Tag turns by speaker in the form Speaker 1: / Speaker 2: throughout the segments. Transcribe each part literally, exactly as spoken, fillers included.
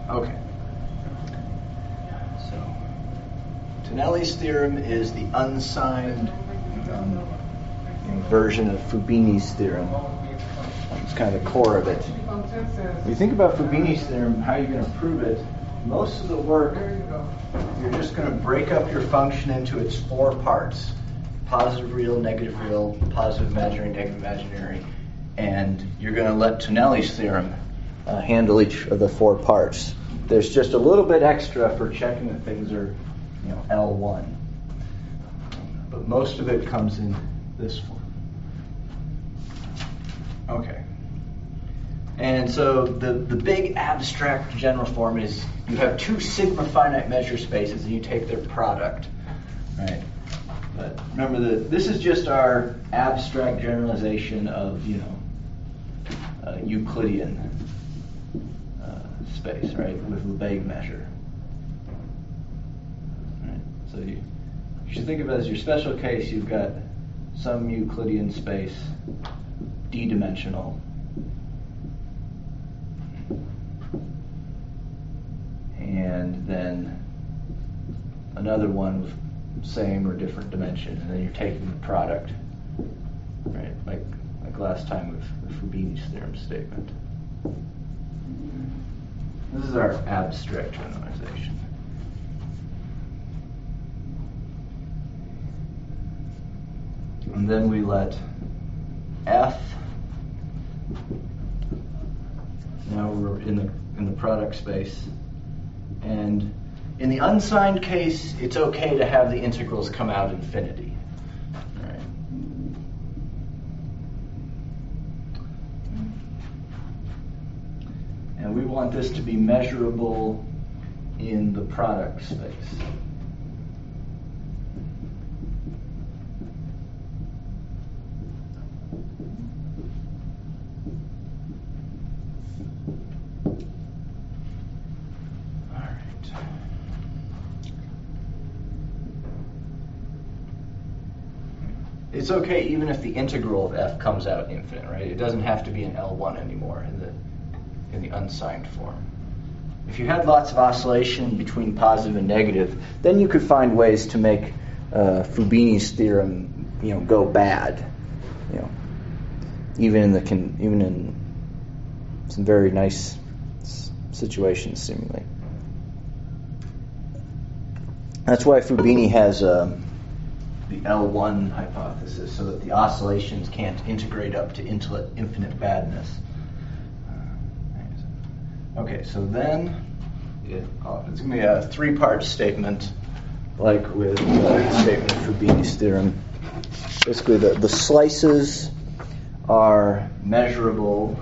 Speaker 1: Okay. So, Tonelli's theorem is the unsigned um, you know, version of Fubini's theorem. It's kind of the core of it. When you think about Fubini's theorem, how you're going to prove it, most of the work, you're just going to break up your function into its four parts: positive real, negative real, positive imaginary, negative imaginary, and you're going to let Tonelli's theorem uh, handle each of the four parts. There's just a little bit extra for checking that things are, you know, L one. But most of it comes in this form. Okay. And so the, the big abstract general form is you have two sigma finite measure spaces and you take their product, right? But remember that this is just our abstract generalization of, you know, uh, Euclidean uh, space, right, with Lebesgue measure. Right? So you, you should think of it as your special case. You've got some Euclidean space, d-dimensional, and then another one with same or different dimension, and then you're taking the product, right? Like like last time with the Fubini's theorem statement. This is our abstract generalization. And then we let F. Now we're in the in the product space. And in the unsigned case, it's okay to have the integrals come out infinity. Right. And we want this to be measurable in the product space. It's okay even if the integral of f comes out infinite, right? It doesn't have to be an L one anymore in the in the unsigned form. If you had lots of oscillation between positive and negative, then you could find ways to make uh, Fubini's theorem, you know, go bad. You know, even in the con- even in some very nice s- situations, seemingly. That's why Fubini has a the L one hypothesis, so that the oscillations can't integrate up to infinite badness. Okay, so then it, oh, it's going to be a three-part statement, like with the statement of Fubini's theorem. Basically, the, the slices are measurable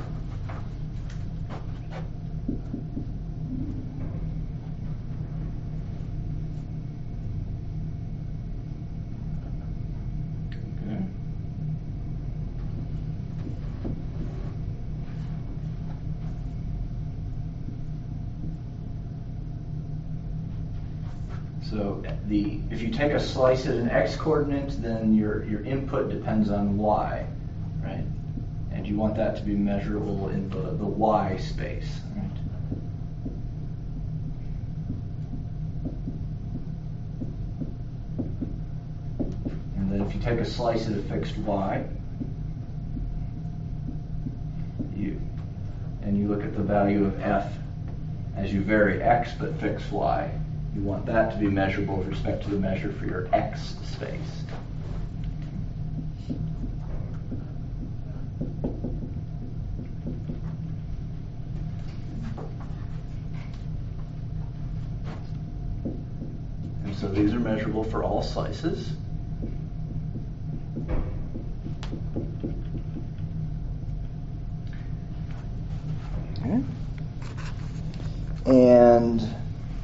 Speaker 1: So the if you take a slice at an x-coordinate, then your, your input depends on y, right? And you want that to be measurable in the, the y space, right? And then if you take a slice at a fixed y, you and you look at the value of f as you vary x but fix y, you want that to be measurable with respect to the measure for your x space. And so these are measurable for all slices. Okay. And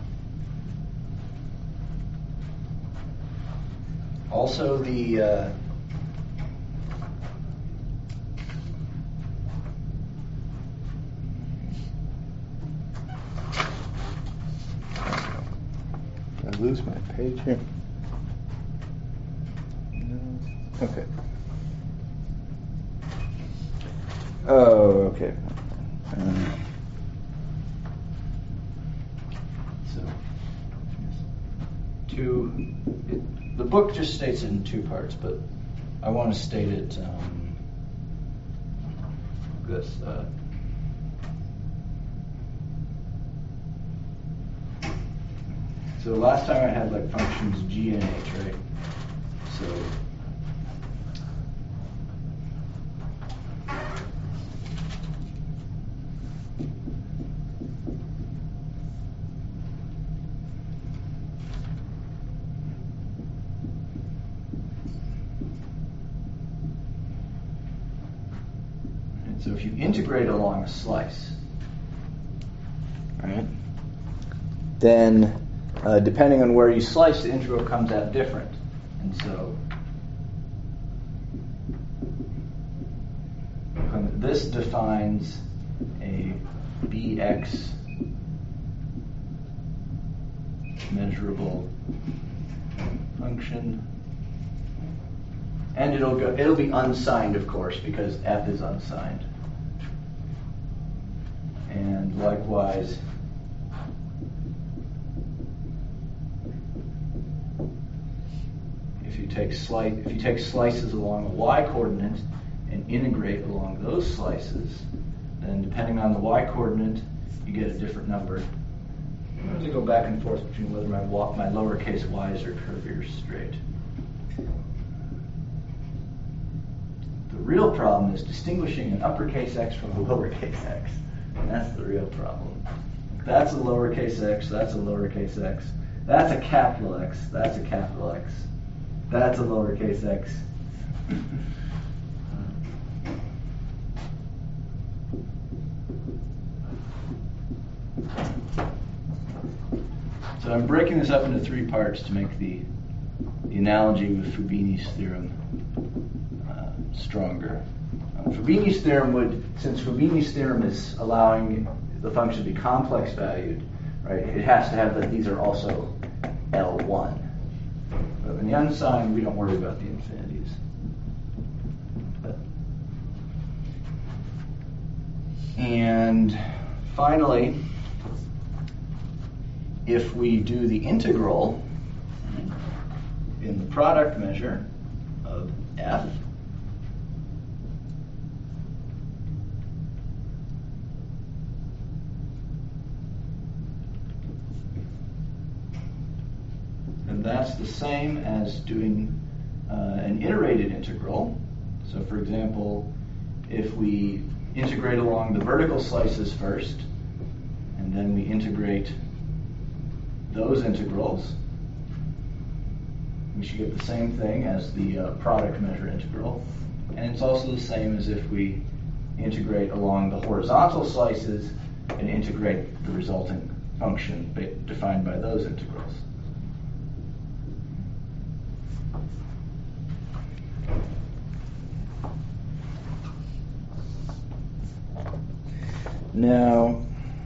Speaker 1: also the uh, did I lose my page here? Okay. Oh, okay. Um, the book just states it in two parts, but I want to state it um, this. Uh, so last time I had like functions g and h, right? So So if you integrate along a slice, right, then uh, depending on where you slice, the integral comes out different. And so this defines a bx measurable function. And it'll go it'll be unsigned, of course, because f is unsigned. And likewise, if you take slice, if you take slices along the y coordinate and integrate along those slices, then depending on the y coordinate, you get a different number. I'm going to go back and forth between whether my my lowercase y's are curvy or straight. The real problem is distinguishing an uppercase x from a lowercase x. And that's the real problem. That's a lowercase x, that's a lowercase x. That's a capital X, that's a capital X. That's a lowercase x. So I'm breaking this up into three parts to make the, the analogy with Fubini's theorem uh, stronger. Uh, Fubini's theorem would, since Fubini's theorem is allowing the function to be complex valued, right, it has to have that these are also L one. But in the unsigned, we don't worry about the infinities. But, and finally, if we do the integral in the product measure of f, then that's the same as doing uh, an iterated integral. So for example, if we integrate along the vertical slices first, and then we integrate those integrals, we should get the same thing as the uh, product measure integral. And it's also the same as if we integrate along the horizontal slices and integrate the resulting function defined by those integrals. Now,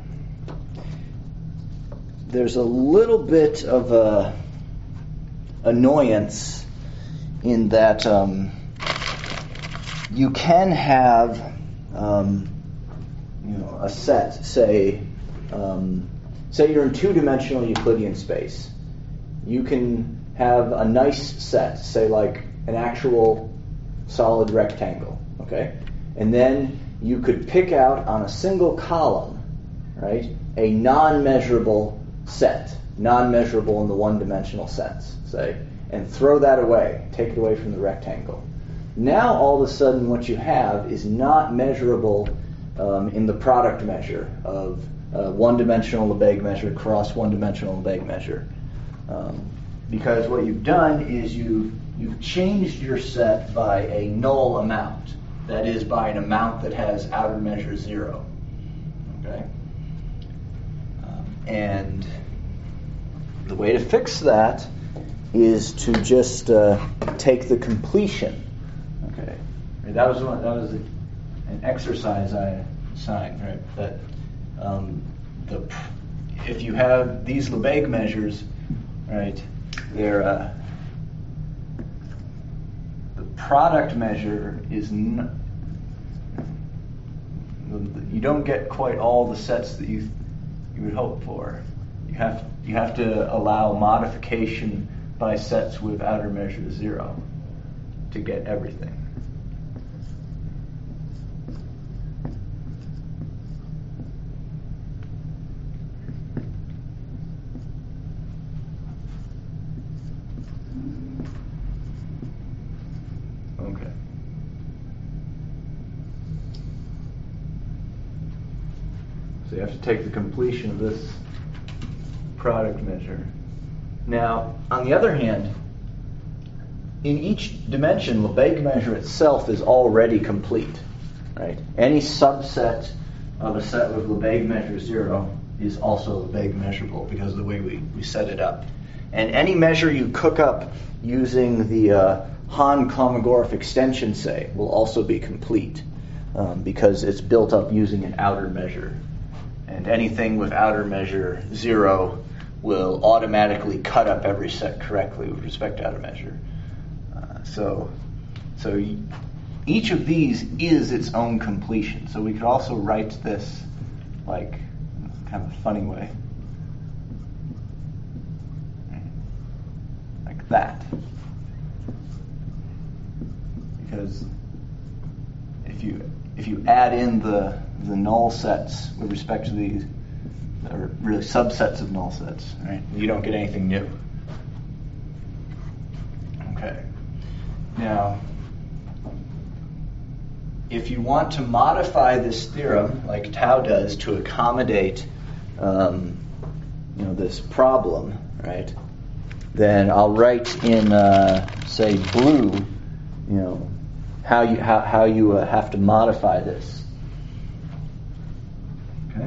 Speaker 1: there's a little bit of a annoyance in that um, you can have um, you know, a set, say, um, say you're in two-dimensional Euclidean space. You can have a nice set, say like an actual solid rectangle, okay? And then you could pick out on a single column, right, a non-measurable set, non-measurable in the one-dimensional sense, say, and throw that away, take it away from the rectangle. Now, all of a sudden, what you have is not measurable um, in the product measure of uh, one-dimensional Lebesgue measure cross one-dimensional Lebesgue measure. Um, because what you've done is you've, you've changed your set by a null amount. That is, by an amount that has outer measure zero. Okay? Um, and the way to fix that is to just uh, take the completion. Okay? Right, that was one, that was a, an exercise I assigned, right? That um, the if you have these Lebesgue measures, right, they're uh, the product measure is n- you don't get quite all the sets that you you would hope for. You have you have to allow modification by sets with outer measure zero to get everything. Okay. So you have to take the completion of this product measure. Now, on the other hand, in each dimension, Lebesgue measure itself is already complete. Right? Any subset of a set with Lebesgue measure zero is also Lebesgue measurable because of the way we, we set it up. And any measure you cook up using the uh, Hahn-Kolmogorov extension, say, will also be complete um, because it's built up using an outer measure. And anything with outer measure zero will automatically cut up every set correctly with respect to outer measure. Uh, so, so y- each of these is its own completion. So we could also write this like kind of a funny way, like that. Because if you if you add in the the null sets with respect to these, or really subsets of null sets, right? You don't get anything new. Okay. Now, if you want to modify this theorem, like Tau does, to accommodate, um, you know, this problem, right? Then I'll write in, uh, say, blue, you know, how you how how you uh, have to modify this. Okay.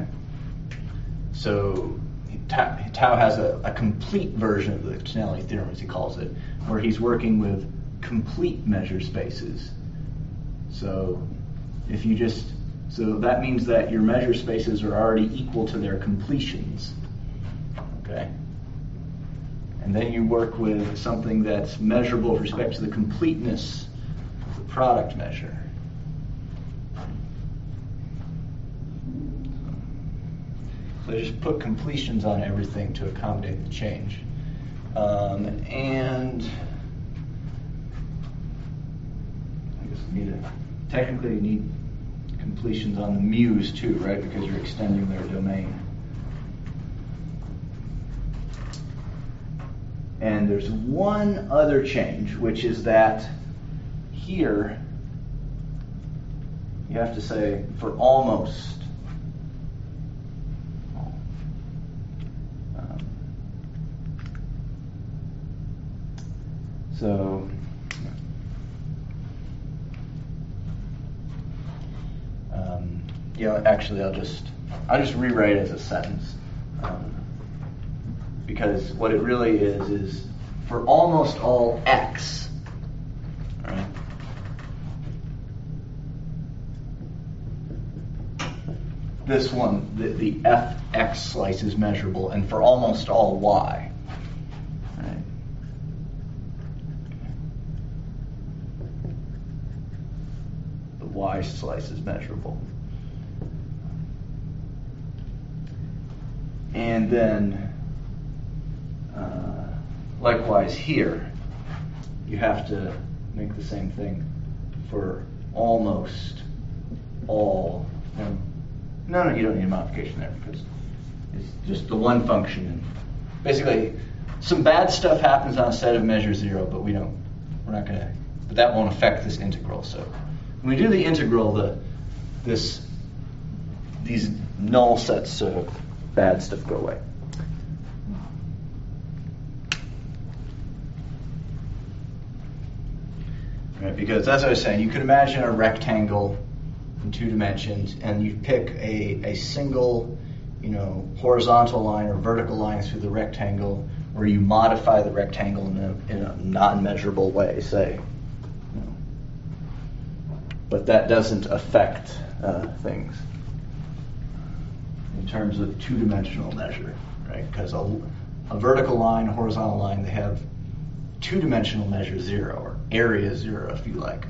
Speaker 1: So Tau has a, a complete version of the Tonelli theorem, as he calls it, where he's working with complete measure spaces. So if you just, so that means that your measure spaces are already equal to their completions. Okay? And then you work with something that's measurable with respect to the completeness of the product measure. So I just put completions on everything to accommodate the change. Um, and I guess we need a, technically you need completions on the mu's too, right? Because you're extending their domain. And there's one other change, which is that here you have to say for almost. Um, so um, you know, actually, I'll just I'll just rewrite it as a sentence. Um, Because what it really is, is for almost all x, right? This one, the, the fx slice is measurable, and for almost all y, right? The y slice is measurable. And then Uh, likewise here, you have to make the same thing for almost all. Um, no, no, you don't need a modification there because it's just the one function. And basically, some bad stuff happens on a set of measure zero, but we don't. We're not going to. But that won't affect this integral. So when we do the integral, the this these null sets of bad stuff go away. Right, because as I was saying, you could imagine a rectangle in two dimensions, and you pick a, a single, you know, horizontal line or vertical line through the rectangle, where you modify the rectangle in a, in a non-measurable way, say. You know. But that doesn't affect uh, things in terms of two-dimensional measure, right? Because a, a vertical line, a horizontal line, they have two-dimensional measure zero, or area zero, if you like.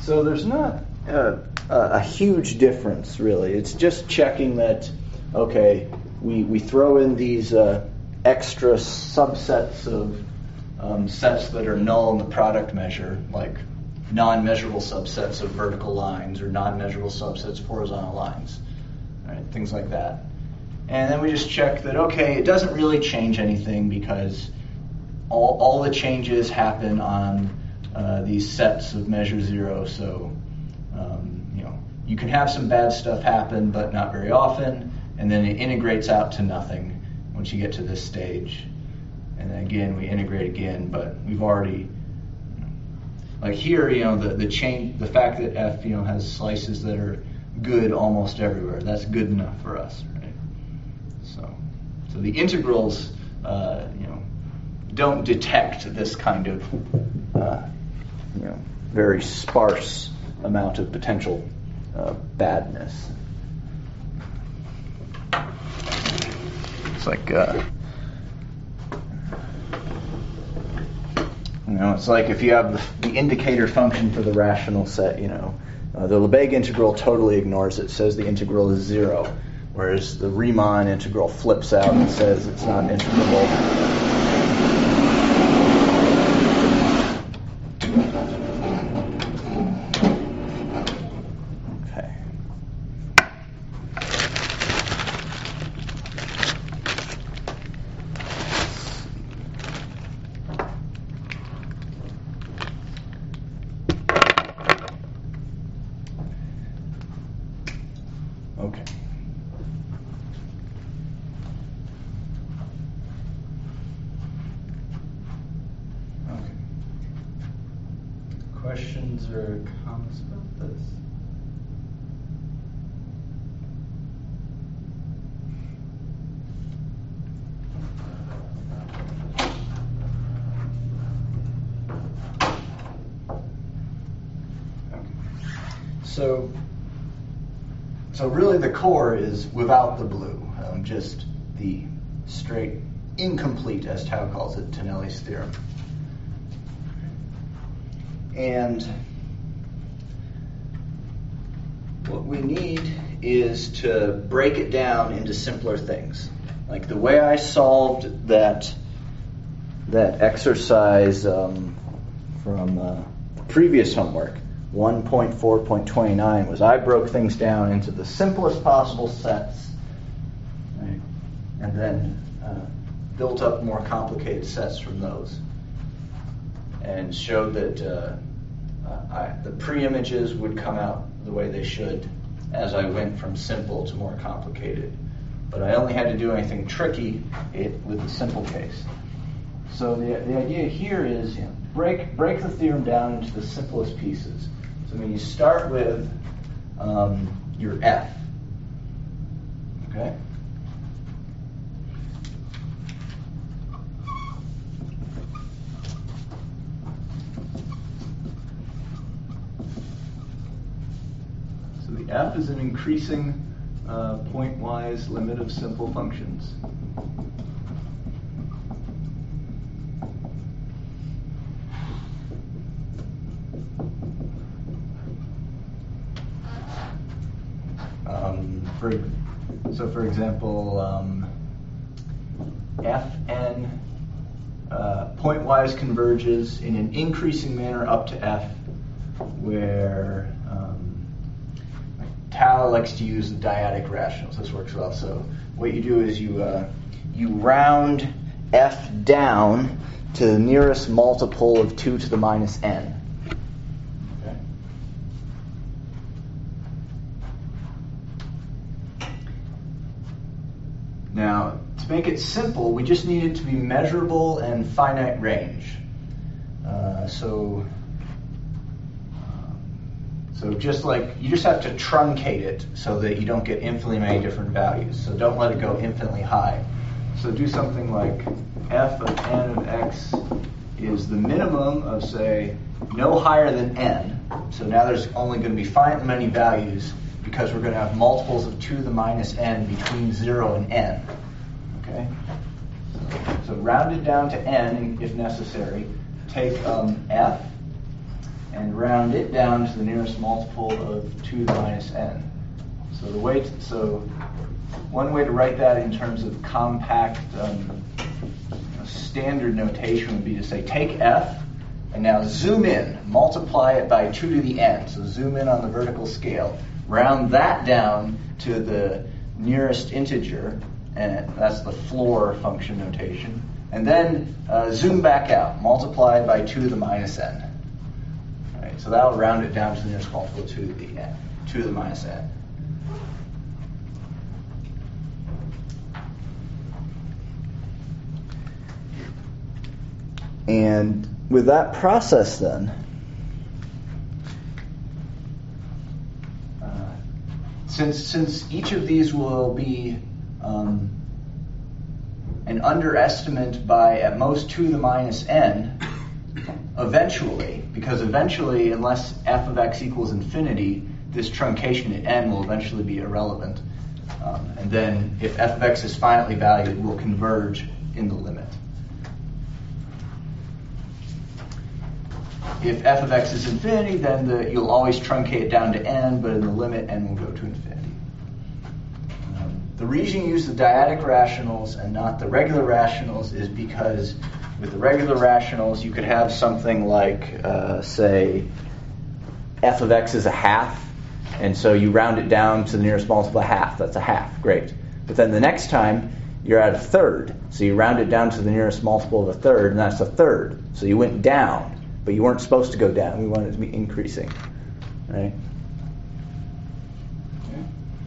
Speaker 1: So there's not a, a huge difference, really. It's just checking that, okay, we, we throw in these uh, extra subsets of um, sets that are null in the product measure, like non-measurable subsets of vertical lines or non-measurable subsets of horizontal lines, right? Things like that. And then we just check that, okay, it doesn't really change anything because all, all the changes happen on uh, these sets of measure zero. So, um, you know, you can have some bad stuff happen, but not very often. And then it integrates out to nothing once you get to this stage. And then again, we integrate again, but we've already, like here, you know, the, the change, the fact that f, you know, has slices that are good almost everywhere, that's good enough for us, right? So, so the integrals, uh, you know, don't detect this kind of, uh, you know, very sparse amount of potential uh, badness. It's like, uh, you know, it's like if you have the, the indicator function for the rational set, you know, uh, the Lebesgue integral totally ignores it, says the integral is zero, whereas the Riemann integral flips out and says it's not integrable. Okay. Okay. Questions or comments about this? Okay. So. So really the core is without the blue, um, just the straight, incomplete, as Tao calls it, Tonelli's theorem. And what we need is to break it down into simpler things. Like the way I solved that, that exercise um, from uh, the previous homework, one point four point two nine, was I broke things down into the simplest possible sets, right? And then uh, built up more complicated sets from those, and showed that uh, uh, I, the pre-images would come out the way they should as I went from simple to more complicated. But I only had to do anything tricky it with the simple case. So the the idea here is, you know, break break the theorem down into the simplest pieces. So when you start with um, your f, okay? So the f is an increasing uh, pointwise limit of simple functions. Um, for, so for example, um, Fn uh, pointwise converges in an increasing manner up to f, where um, Tao likes to use the dyadic rationals. This works well. So what you do is you uh, you round f down to the nearest multiple of two to the minus n. Now, to make it simple, we just need it to be measurable and finite range. Uh, so, um, so just like, you just have to truncate it so that you don't get infinitely many different values. So don't let it go infinitely high. So do something like f of n of x is the minimum of, say, no higher than n. So now there's only going to be finite many values, because we're going to have multiples of two to the minus n between zero and n. Okay? So round it down to n if necessary. Take um, f, and round it down to the nearest multiple of two to the minus n. So the way to, so one way to write that in terms of compact um, standard notation would be to say take f and now zoom in, multiply it by two to the n. So zoom in on the vertical scale, round that down to the nearest integer, and that's the floor function notation. And then uh, zoom back out, multiply by two to the minus n. All right, so that'll round it down to the nearest multiple of two to the n, two to the minus n. And with that process then, uh, since since each of these will be um, an underestimate by at most two to the minus n, eventually, because eventually, unless f of x equals infinity, this truncation at n will eventually be irrelevant. Um, and then if f of x is finitely valued, we'll converge in the limit. If f of x is infinity, then the, you'll always truncate down to n, but in the limit, n will go to infinity. Um, the reason you use the dyadic rationals and not the regular rationals is because with the regular rationals, you could have something like, uh, say, f of x is a half, and so you round it down to the nearest multiple of half. That's a half. Great. But then the next time, you're at a third, so you round it down to the nearest multiple of a third, and that's a third. So you went down. But you weren't supposed to go down. We wanted it to be increasing, right? Okay.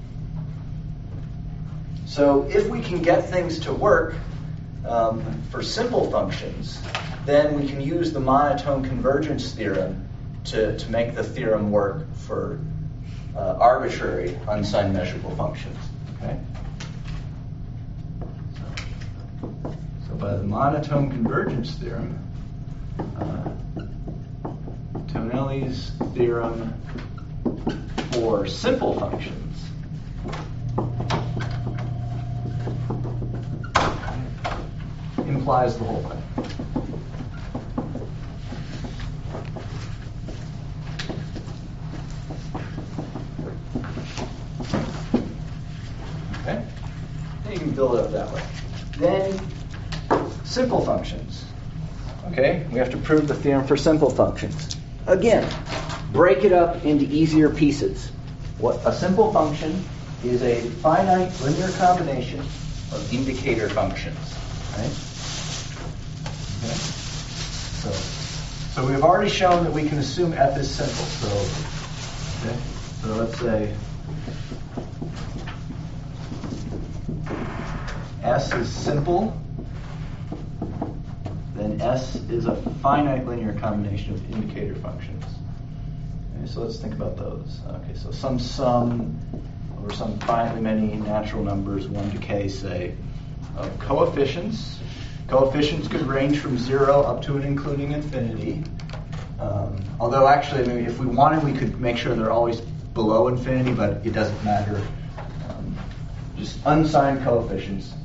Speaker 1: So if we can get things to work um, for simple functions, then we can use the monotone convergence theorem to, to make the theorem work for uh, arbitrary unsigned measurable functions. Okay. So, so by the monotone convergence theorem, uh, Tonelli's theorem for simple functions implies the whole thing. Okay? Then you can build it up that way. Then simple functions. Okay? We have to prove the theorem for simple functions. Again, break it up into easier pieces. What a simple function is a finite linear combination of indicator functions. Right? Okay. So, so we've already shown that we can assume f is simple. So, okay. So let's say S is simple. Then S is a finite linear combination of indicator functions. Okay, so let's think about those. Okay, so some sum over some finitely many natural numbers, one to k, say, of coefficients. Coefficients could range from zero up to and including infinity. Um, although actually, maybe if we wanted, we could make sure they're always below infinity, but it doesn't matter. Um, just unsigned coefficients.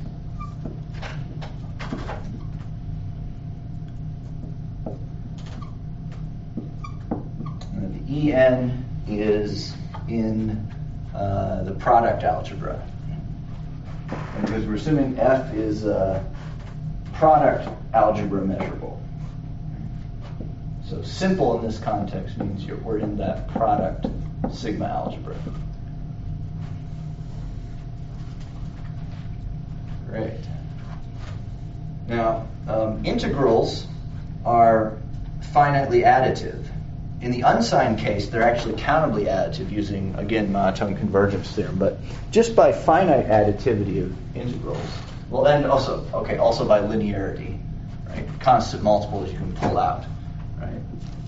Speaker 1: E n is in uh, the product algebra. And because we're assuming f is a product algebra measurable. So simple in this context means you're, we're in that product sigma algebra. Great. Now, um, integrals are finitely additive. In the unsigned case, they're actually countably additive using, again, monotone convergence theorem. But just by finite additivity of integrals, well, and also, okay, also by linearity, right? Constant multiples you can pull out, right?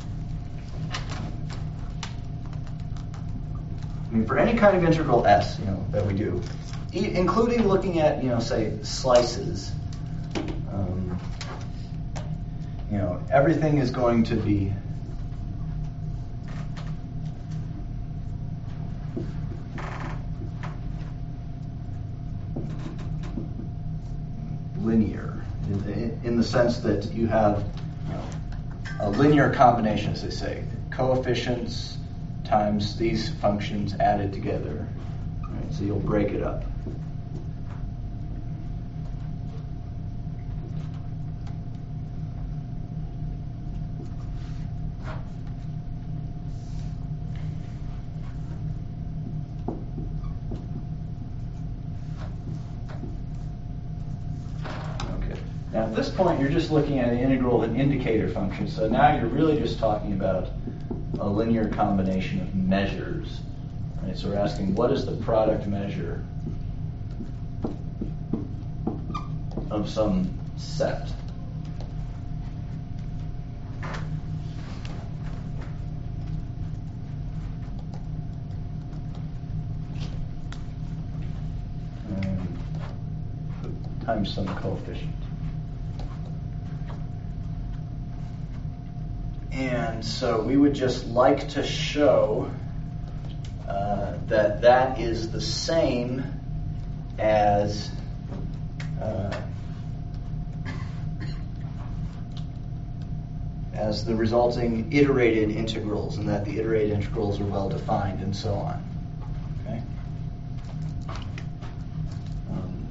Speaker 1: I mean, for any kind of integral S, you know, that we do, e- including looking at, you know, say, slices, um, you know, everything is going to be linear in, in the sense that you have, you know, a linear combination, as they say. coefficients times these functions added together. Right, so you'll break it up. Now at this point, you're just looking at an integral and indicator function, so now you're really just talking about a linear combination of measures. Right? So we're asking, what is the product measure of some set? And times some coefficient. And so we would just like to show uh, that that is the same as uh, as the resulting iterated integrals, and that the iterated integrals are well defined, and so on. Okay. Um,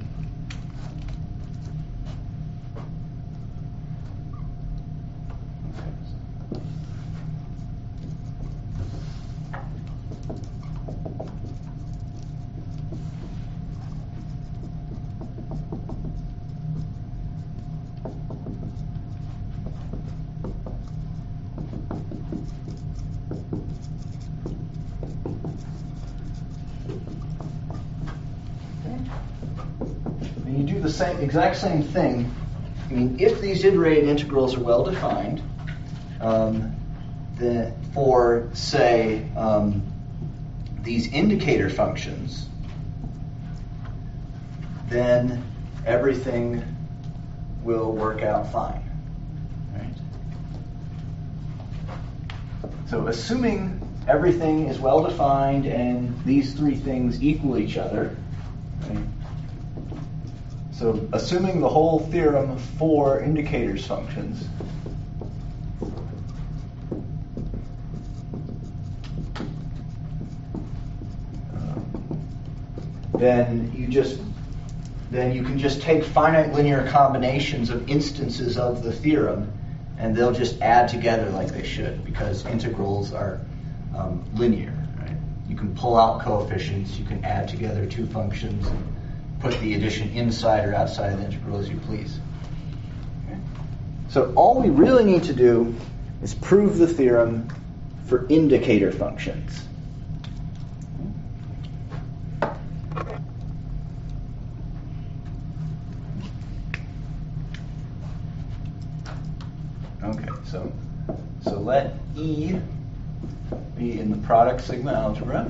Speaker 1: And you do the same, exact same thing. I mean, if these iterated integrals are well defined, um, then for say um, these indicator functions, then everything will work out fine. Right? So assuming everything is well defined and these three things equal each other. Right? So assuming the whole theorem for indicators functions, um, then you just then you can just take finite linear combinations of instances of the theorem, and they'll just add together like they should, because integrals are um, linear. Right? You can pull out coefficients, you can add together two functions, and put the addition inside or outside of the integral as you please. Okay. So all we really need to do is prove the theorem for indicator functions. Okay, so so let E be in the product sigma algebra.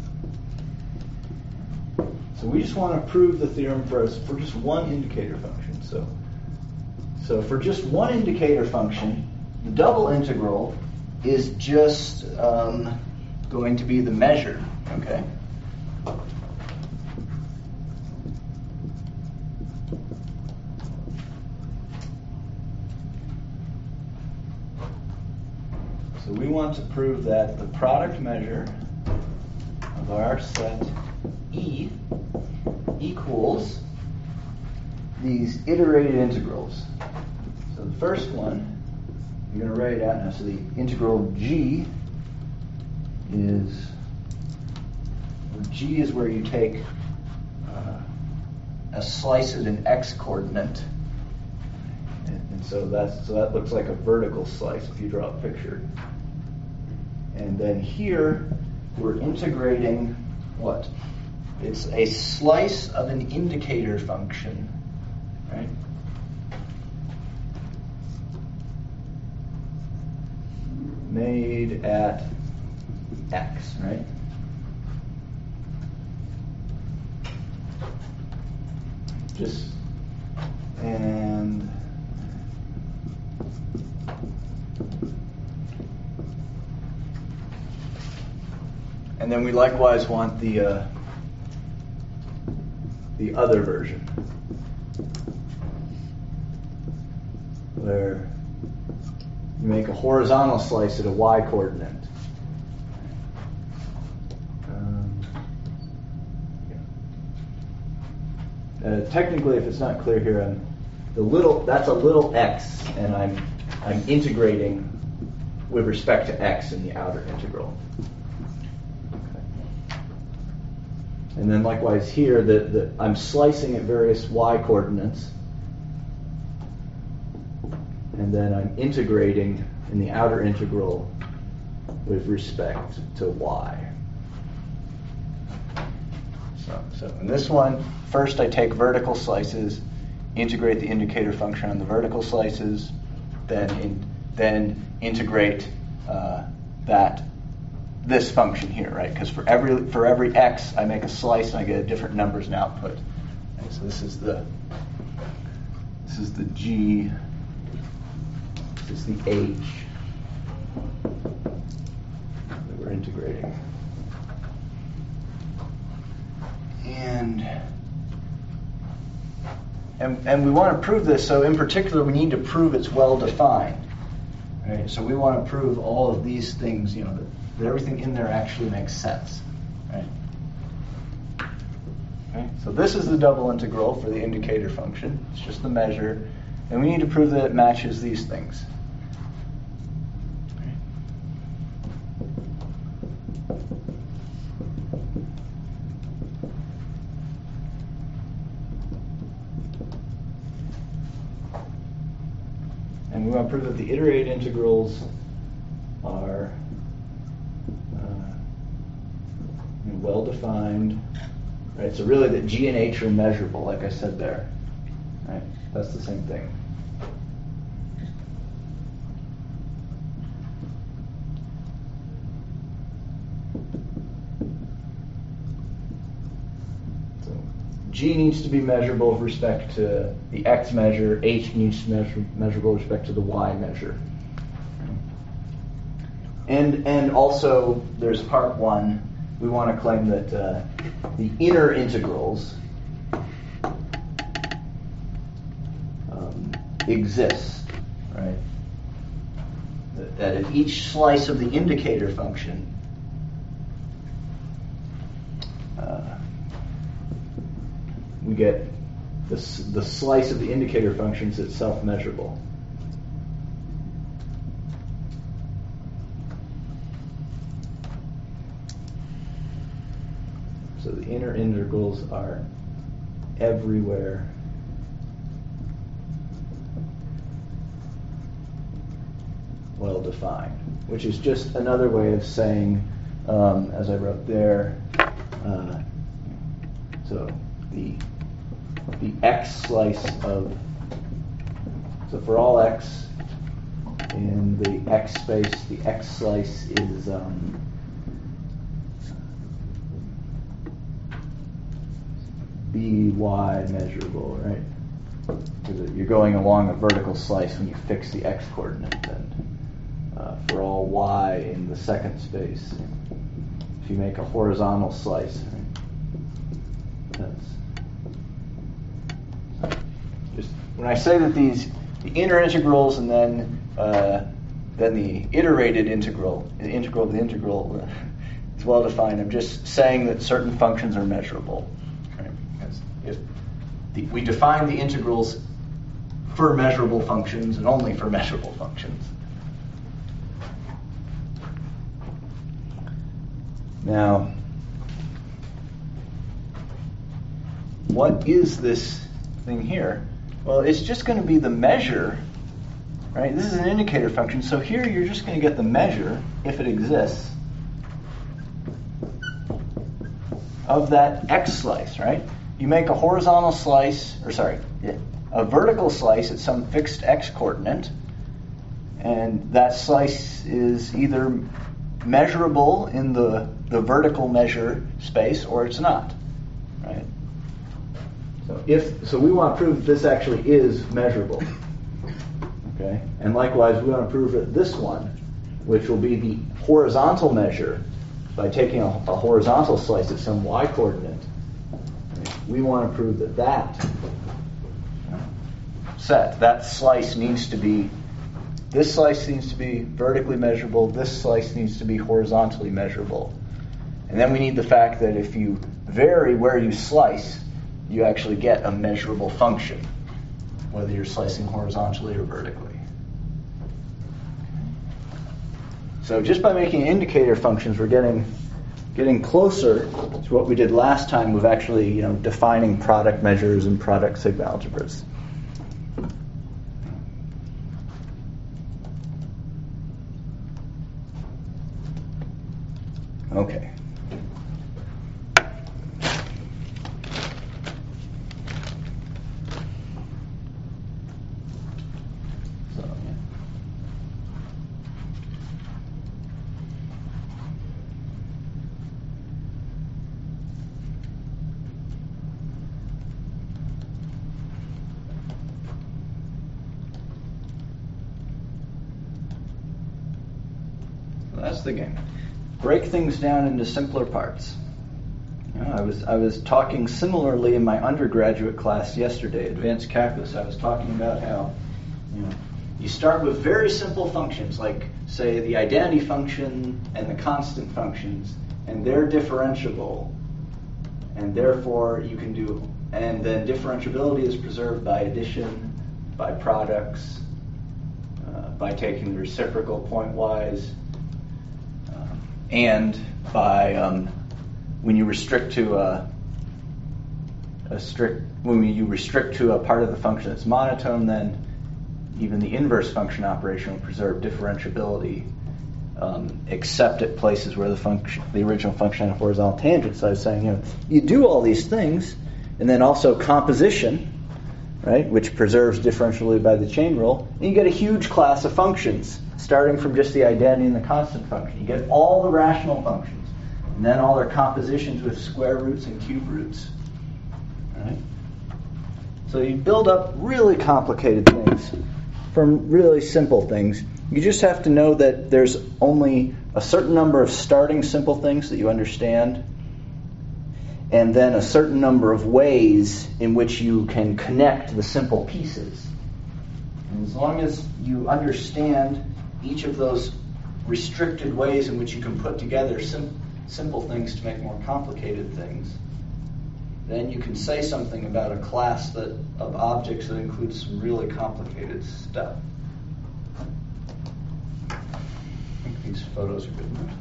Speaker 1: So we just want to prove the theorem for us for just one indicator function. So, so for just one indicator function, the double integral is just um, going to be the measure. Okay. So we want to prove that the product measure of our set E equals these iterated integrals. So the first one, you're going to write it out now. So the integral G is, G is where you take uh, a slice at an x coordinate. And, and so that's so that looks like a vertical slice if you draw a picture. And then here we're integrating what? It's a slice of an indicator function, right? Made at x, right? Just, and and then we likewise want the uh, the other version, where you make a horizontal slice at a y coordinate. uh, technically, if it's not clear here, I'm, the little that's a little x, and I'm I'm integrating with respect to x in the outer integral. Okay. And then likewise here, the, the, I'm slicing at various y coordinates, and then I'm integrating in the outer integral with respect to y. So, so in this one, first I take vertical slices, integrate the indicator function on the vertical slices, then in, then integrate uh, that this function here, right? Because for every for every x, I make a slice and I get different numbers in output. And so this is the this is the g, this is the h that we're integrating. And, and and we want to prove this, so in particular we need to prove it's well defined. Right? So we want to prove all of these things, you know, that, that everything in there actually makes sense. Right? Okay? So this is the double integral for the indicator function. It's just the measure. And we need to prove that it matches these things. And we want to prove that the iterated integrals are uh, well defined, right? So really that g and h are measurable, like I said there, right? That's the same thing. G needs to be measurable with respect to the x measure. H needs to be measure, measurable with respect to the y measure. And and also, there's part one. We want to claim that uh, the inner integrals um, exist, right? That, that at each slice of the indicator function, uh, we get the, the slice of the indicator function is itself measurable. So the inner integrals are everywhere well defined, which is just another way of saying, um, as I wrote there, uh, so the the x slice of, so for all x in the x space, the x slice is um, by measurable, right? Because you're going along a vertical slice when you fix the x coordinate. And uh, for all y in the second space, if you make a horizontal slice, right? That's just when I say that these the inner integrals and then uh, then the iterated integral, the integral of the integral, uh, is well defined. I'm just saying that certain functions are measurable. Right? Because if the, we define the integrals for measurable functions and only for measurable functions. Now, what is this thing here? Well, it's just going to be the measure, right? This is an indicator function, so here you're just going to get the measure, if it exists, of that x slice, right? You make a horizontal slice, or sorry, a vertical slice at some fixed x coordinate, and that slice is either measurable in the, the vertical measure space or it's not, right? So if so, we want to prove that this actually is measurable, okay? And likewise, we want to prove that this one, which will be the horizontal measure, by taking a, a horizontal slice at some y coordinate, right? We want to prove that that set, that slice needs to be, this slice needs to be vertically measurable, this slice needs to be horizontally measurable. And then we need the fact that if you vary where you slice, you actually get a measurable function, whether you're slicing horizontally or vertically. So just by making indicator functions, we're getting getting closer to what we did last time with actually, you know, defining product measures and product sigma algebras. Okay. So, yeah. So that's the game. Break things down into simpler parts. You know, I was I was talking similarly in my undergraduate class yesterday, advanced calculus. I was talking about how, you know, you start with very simple functions, like say the identity function and the constant functions, and they're differentiable, and therefore you can do, and then differentiability is preserved by addition, by products, uh, by taking the reciprocal pointwise. And by um, when you restrict to a, a strict when you restrict to a part of the function that's monotone, then even the inverse function operation will preserve differentiability, um, except at places where the function, the original function had a horizontal tangent. So I was saying, you know, you do all these things, and then also composition, right, which preserves differentiability by the chain rule, and you get a huge class of functions, starting from just the identity and the constant function. You get all the rational functions, and then all their compositions with square roots and cube roots. Right? So you build up really complicated things from really simple things. You just have to know that there's only a certain number of starting simple things that you understand, and then a certain number of ways in which you can connect the simple pieces. And as long as you understand each of those restricted ways in which you can put together sim- simple things to make more complicated things, then you can say something about a class that of objects that includes some really complicated stuff. I think these photos are good enough.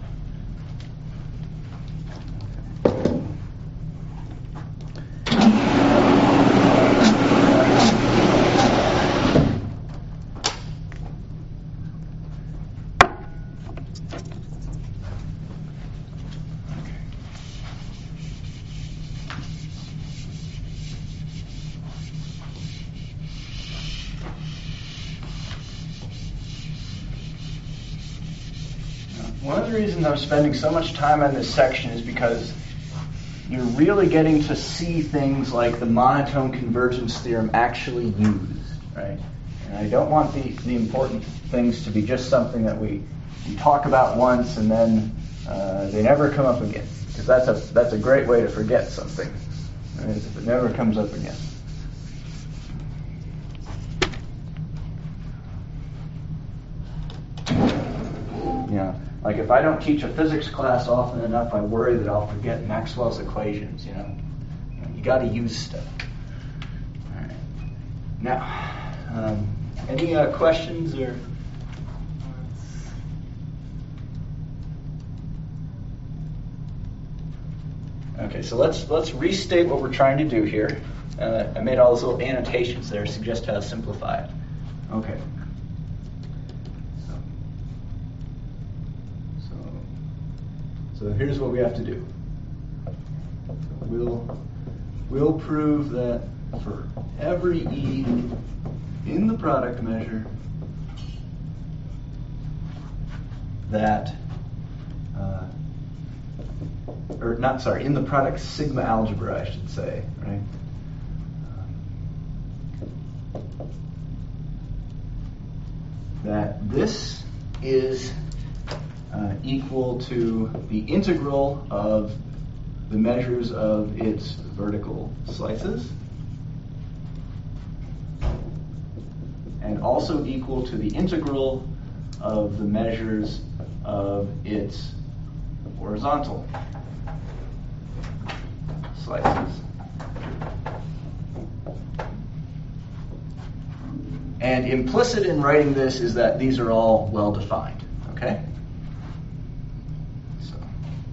Speaker 1: One of the reasons I'm spending so much time on this section is because you're really getting to see things like the monotone convergence theorem actually used, right? And I don't want the, the important things to be just something that we, we talk about once and then uh, they never come up again, because that's a that's a great way to forget something, right? If it never comes up again. You know, like if I don't teach a physics class often enough, I worry that I'll forget Maxwell's equations, you know. You got to use stuff. All right. Now, um, any uh, questions or? Okay, so let's let's restate what we're trying to do here. Uh, I made all those little annotations there to suggest how to simplify it. Okay. So here's what we have to do. We'll, we'll prove that for every E in the product measure that, uh, or not, sorry, in the product sigma algebra, I should say, right? That this is Uh, equal to the integral of the measures of its vertical slices, and also equal to the integral of the measures of its horizontal slices. And implicit in writing this is that these are all well defined. Okay? So.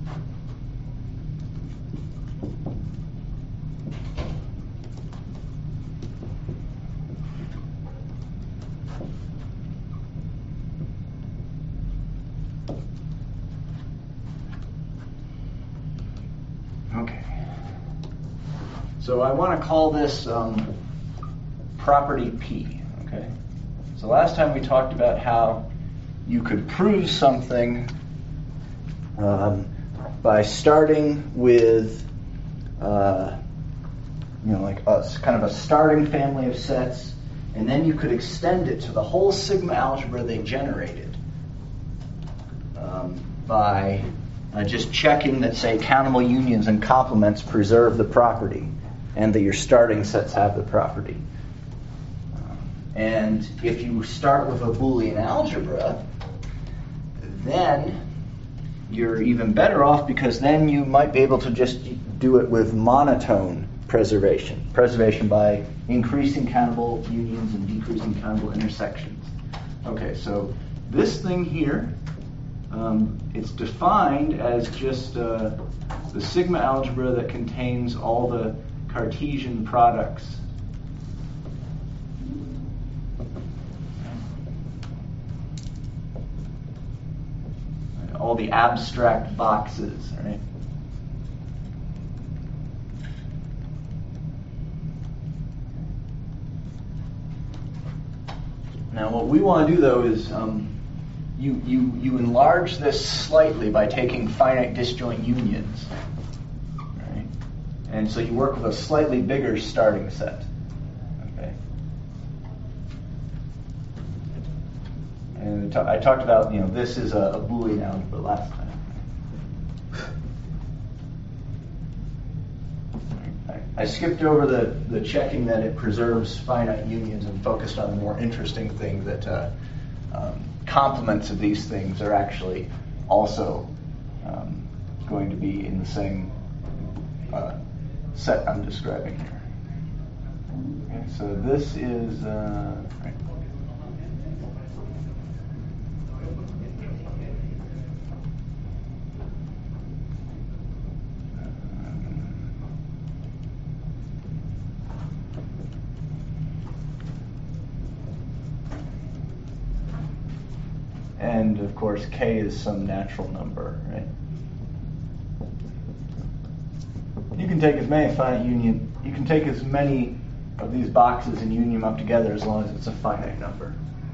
Speaker 1: Okay. So I want to call this um, property P. Okay. So last time we talked about how you could prove something um, by starting with, uh, you know, like a kind of a starting family of sets, and then you could extend it to the whole sigma algebra they generated um, by uh, just checking that, say, countable unions and complements preserve the property, and that your starting sets have the property. And if you start with a Boolean algebra, then you're even better off, because then you might be able to just do it with monotone preservation. Preservation by increasing countable unions and decreasing countable intersections. Okay, so this thing here, um, it's defined as just uh, the sigma algebra that contains all the Cartesian products. All the abstract boxes, right? Now, what we want to do, though, is um, you, you, you enlarge this slightly by taking finite disjoint unions, right? And so you work with a slightly bigger starting set, okay? And I talked about, you know, this is a, a Boolean algebra last time. I skipped over the, the checking that it preserves finite unions and focused on the more interesting thing that uh, um, complements of these things are actually also um, going to be in the same uh, set I'm describing here. Okay, so this is uh, right. And of course, K is some natural number, right? You can take as many finite union, you can take as many of these boxes and union them up together as long as it's a finite number.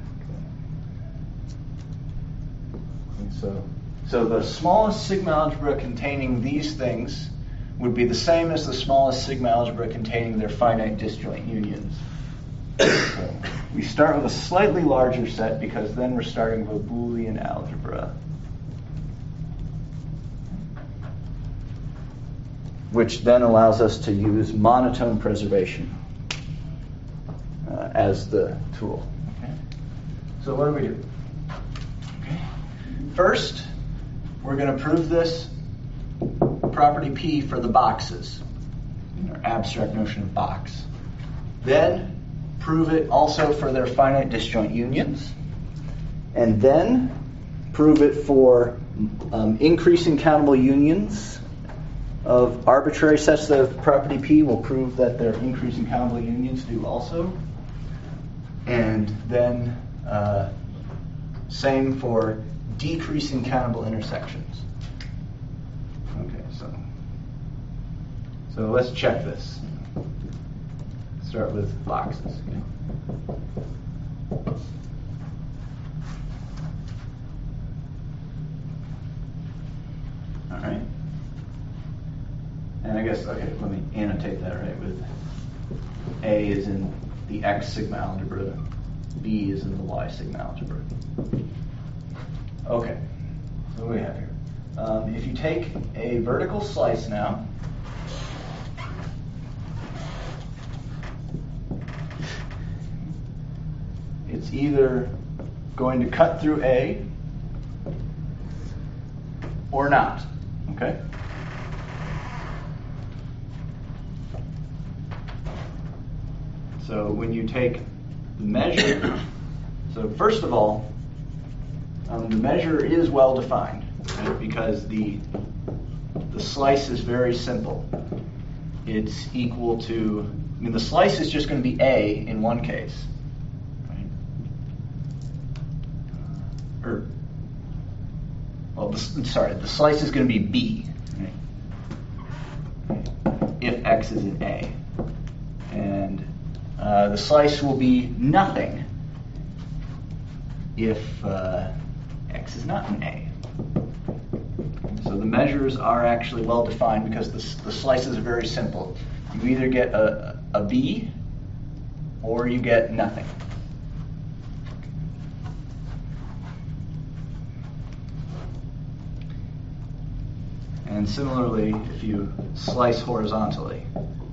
Speaker 1: Okay. So, so the smallest sigma algebra containing these things would be the same as the smallest sigma algebra containing their finite disjoint unions. So we start with a slightly larger set because then we're starting with a Boolean algebra, which then allows us to use monotone preservation uh, as the tool. Okay. So what do we do? Okay. First, we're going to prove this property P for the boxes, our abstract notion of box. Then prove it also for their finite disjoint unions, and then prove it for um, increasing countable unions of arbitrary sets of property P. Will prove that their increasing countable unions do also, and then uh, same for decreasing countable intersections. Okay, so so let's check this. Start with boxes. Okay. All right. And I guess, okay, let me annotate that, right, with A is in the X sigma algebra, B is in the Y sigma algebra. Okay, so what do we have here? Um, if you take a vertical slice now, it's either going to cut through A or not, okay? So when you take the measure, so first of all, um, the measure is well defined, right? Because the the slice is very simple. It's equal to, I mean, the slice is just going to be A in one case, right? Or, well, the, sorry, the slice is going to be B, right? If X is in A. And uh, the slice will be nothing if uh, X is not in A. So the measures are actually well defined because the, the slices are very simple. You either get a, a B or you get nothing. And similarly, if you slice horizontally,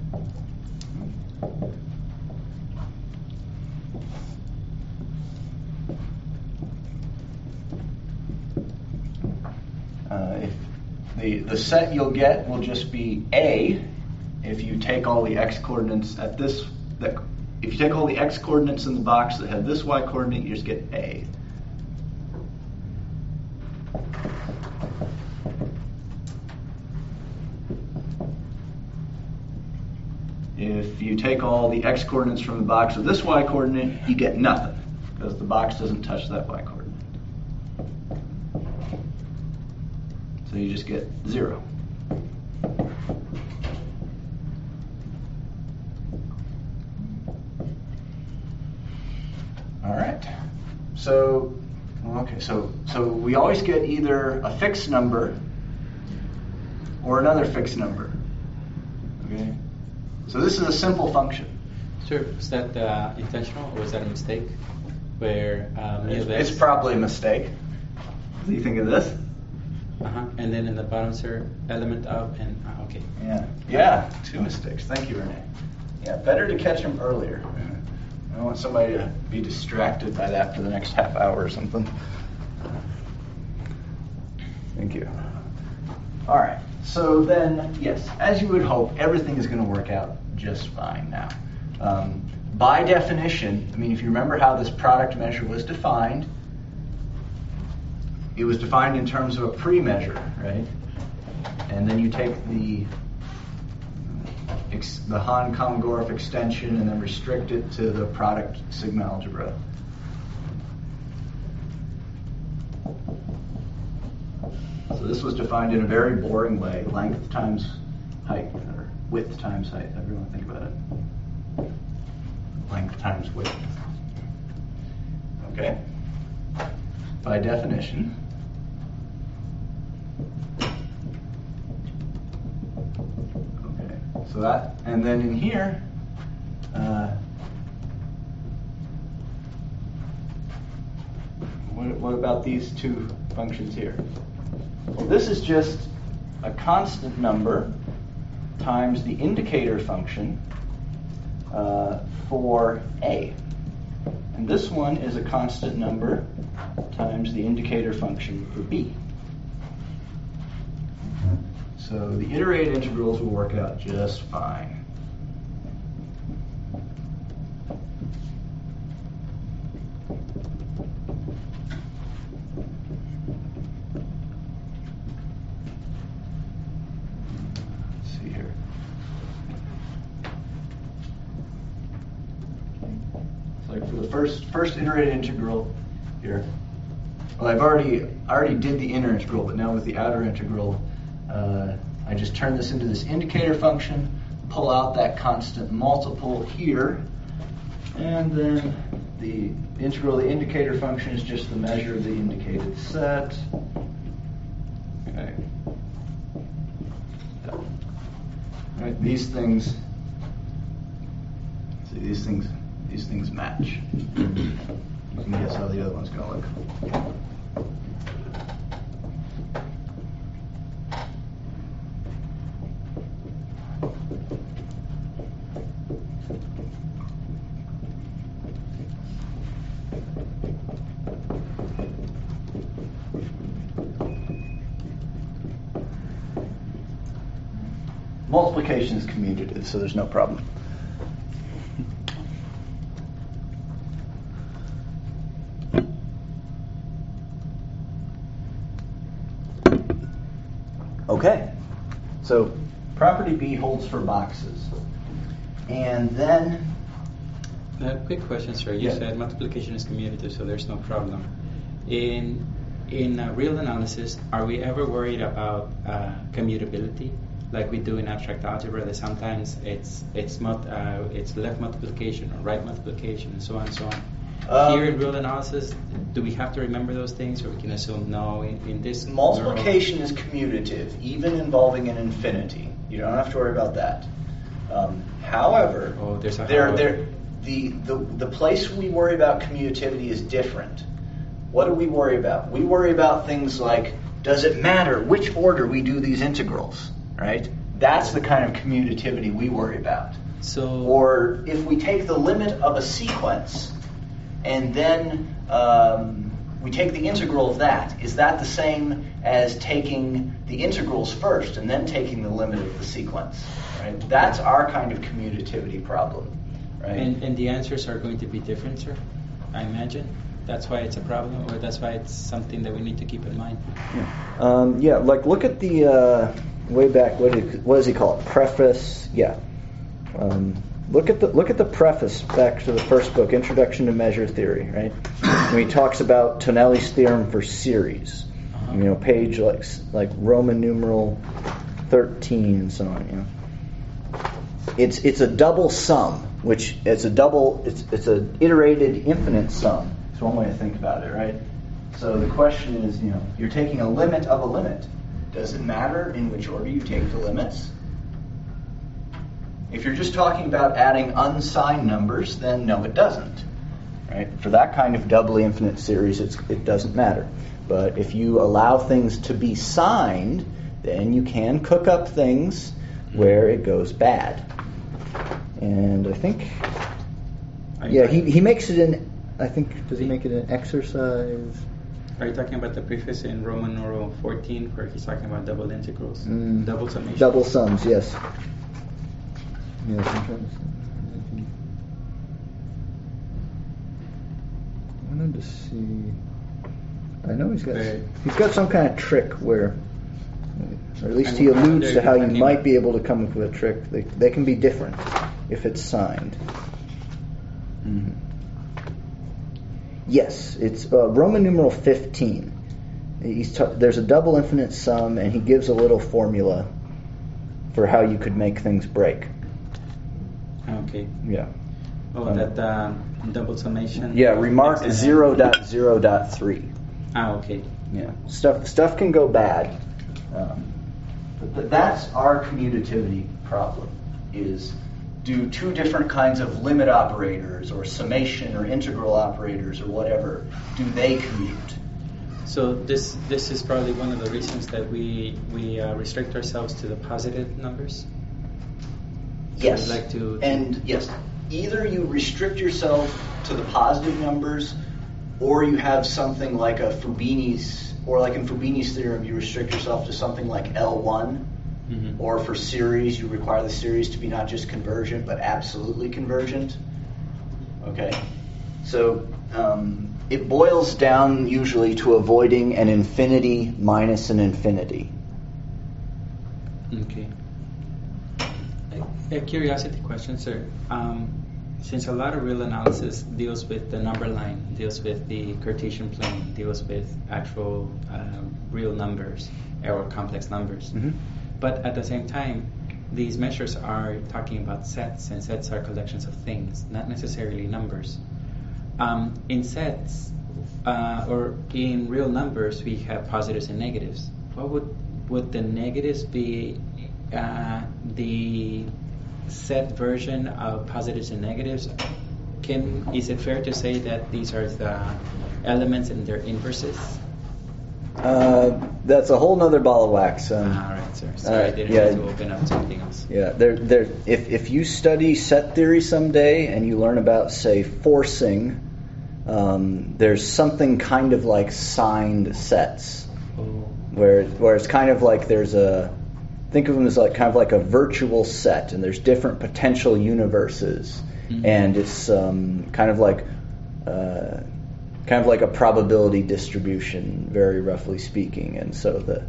Speaker 1: uh, if the, the set you'll get will just be A if you take all the x coordinates at this, that if you take all the x coordinates in the box that have this y coordinate, you just get A. If you take all the x coordinates from the box of this y coordinate, you get nothing, because the box doesn't touch that y coordinate. So you just get zero. All right. So, okay, so so we always get either a fixed number or another fixed number. Okay. So this is a simple function.
Speaker 2: Sure. Was that uh, intentional or was that a mistake? Where um,
Speaker 1: it's, it's probably a mistake. What do you think of this?
Speaker 2: Uh-huh. And then in the bottom, sir, element of and uh, okay.
Speaker 1: Yeah. Yeah. Two mistakes. Thank you, Renee. Yeah. Better to catch them earlier. I don't want somebody to be distracted by that for the next half hour or something. Thank you. All right. So then, yes, as you would hope, everything is going to work out just fine now. Um, by definition, I mean, if you remember how this product measure was defined, it was defined in terms of a pre-measure, right? And then you take the ex- the Hahn-Kolmogorov extension and then restrict it to the product sigma algebra. So this was defined in a very boring way, length times height, or width times height, however you want to think about it. Length times width. Okay? By definition, okay, so that, and then in here, uh, what, what about these two functions here? Well, this is just a constant number times the indicator function uh, for A. And this one is a constant number times the indicator function for B. So the iterated integrals will work out just fine. First, first iterated integral here. Well, I've already already did the inner integral, but now with the outer integral, uh, I just turn this into this indicator function, pull out that constant multiple here, and then the integral of the indicator function is just the measure of the indicated set. Okay. Right, these things. See, these things. These things match. You can guess how the other one's going to look. Multiplication is commutative, so there's no problem. Okay. So property B holds for boxes. And then...
Speaker 2: Uh, quick question, sir. You
Speaker 1: Yeah.
Speaker 2: said multiplication is commutative, so there's no problem. In in uh, real analysis, are we ever worried about uh, commutability, like we do in abstract algebra? That sometimes it's it's mul- uh, it's left multiplication or right multiplication, and so on and so on.
Speaker 1: Um,
Speaker 2: Here in real analysis, do we have to remember those things, or we can assume no? In, in this
Speaker 1: Multiplication is commutative, even involving an infinity. You don't have to worry about that. Um, however,
Speaker 2: Oh, there's a
Speaker 1: there,
Speaker 2: however.
Speaker 1: there, the, the, the place we worry about commutativity is different. What do we worry about? We worry about things like, does it matter which order we do these integrals, right? That's the kind of commutativity we worry about.
Speaker 2: So,
Speaker 1: Or if we take the limit of a sequence and then um, we take the integral of that, is that the same as taking the integrals first and then taking the limit of the sequence? Right? That's our kind of commutativity problem. Right?
Speaker 2: and, and the answers are going to be different, sir, I imagine. That's why it's a problem, or that's why it's something that we need to keep in mind.
Speaker 1: Yeah, um, yeah like look at the, uh, way back, what, did, what does he call it? Preface, yeah. Um, look at the look at the preface back to the first book, Introduction to Measure Theory, right? When he talks about Tonelli's theorem for series,
Speaker 2: Uh-huh.
Speaker 1: you know, page like like Roman numeral thirteen and so on. You know, it's it's a double sum, which it's a double it's it's a iterated infinite sum. It's one way to think about it, right? So the question is, you know, you're taking a limit of a limit. Does it matter in which order you take the limits? If you're just talking about adding unsigned numbers, then no, it doesn't. Right? For that kind of doubly infinite series, it's, it doesn't matter. But if you allow things to be signed, then you can cook up things where it goes bad. And I think, yeah, he, he makes it in, I think, does he make it an exercise?
Speaker 2: Are you talking about the preface in Roman numeral fourteen, where he's talking about double integrals,
Speaker 1: Mm,
Speaker 2: double summation?
Speaker 1: Double sums, yes. Yes, I'm trying to see. I wanted to see. I know he's got
Speaker 2: Right.
Speaker 1: he's got some kind of trick where, or at least
Speaker 2: I
Speaker 1: he
Speaker 2: wonder
Speaker 1: alludes
Speaker 2: if
Speaker 1: to how you
Speaker 2: depending-
Speaker 1: might be able to come up with a trick. They they can be different if it's signed. Mhm. Yes, it's uh, Roman numeral fifteen. He's t- there's a double infinite sum, and he gives a little formula for how you could make things break.
Speaker 2: Okay.
Speaker 1: Yeah.
Speaker 2: Oh,
Speaker 1: Um,
Speaker 2: that uh, double summation.
Speaker 1: Yeah. Remark
Speaker 2: Makes sense.
Speaker 1: zero dot zero dot three.
Speaker 2: Ah, okay.
Speaker 1: Yeah. Stuff stuff can go bad. Um, but th- that's our commutativity problem. Is do two different kinds of limit operators or summation or integral operators or whatever, do they commute?
Speaker 2: So this this is probably one of the reasons that we we uh, restrict ourselves to the positive numbers.
Speaker 1: Yes.
Speaker 2: I'd like to-
Speaker 1: And yes, either you restrict yourself to the positive numbers, or you have something like a Fubini's, or like in Fubini's theorem, you restrict yourself to something like L one,
Speaker 2: Mm-hmm.
Speaker 1: or for series, you require the series to be not just convergent, but absolutely convergent. Okay. So um, it boils down usually to avoiding an infinity minus an infinity.
Speaker 2: Okay. A, a curiosity question, sir. Um, since a lot of real analysis deals with the number line, deals with the Cartesian plane, deals with actual um, real numbers or complex numbers,
Speaker 1: Mm-hmm.
Speaker 2: but at the same time, these measures are talking about sets, and sets are collections of things, not necessarily numbers. Um, in sets, uh, or in real numbers, we have positives and negatives. What would would the negatives be? Uh, the set version of positives and negatives. Can is it fair to say that these are the elements and their inverses?
Speaker 1: Uh, that's a whole nother ball of wax. Um,
Speaker 2: All right, sir. Sorry,
Speaker 1: uh,
Speaker 2: I didn't
Speaker 1: yeah.
Speaker 2: mean to open up something else.
Speaker 1: Yeah, there, there. If if you study set theory someday and you learn about, say, forcing, um, there's something kind of like signed sets,
Speaker 2: Oh.
Speaker 1: where where it's kind of like there's a, think of them as like kind of like a virtual set, and there's different potential universes,
Speaker 2: Mhm.
Speaker 1: and it's um, kind of like. Uh, Kind of like a probability distribution, very roughly speaking, and so the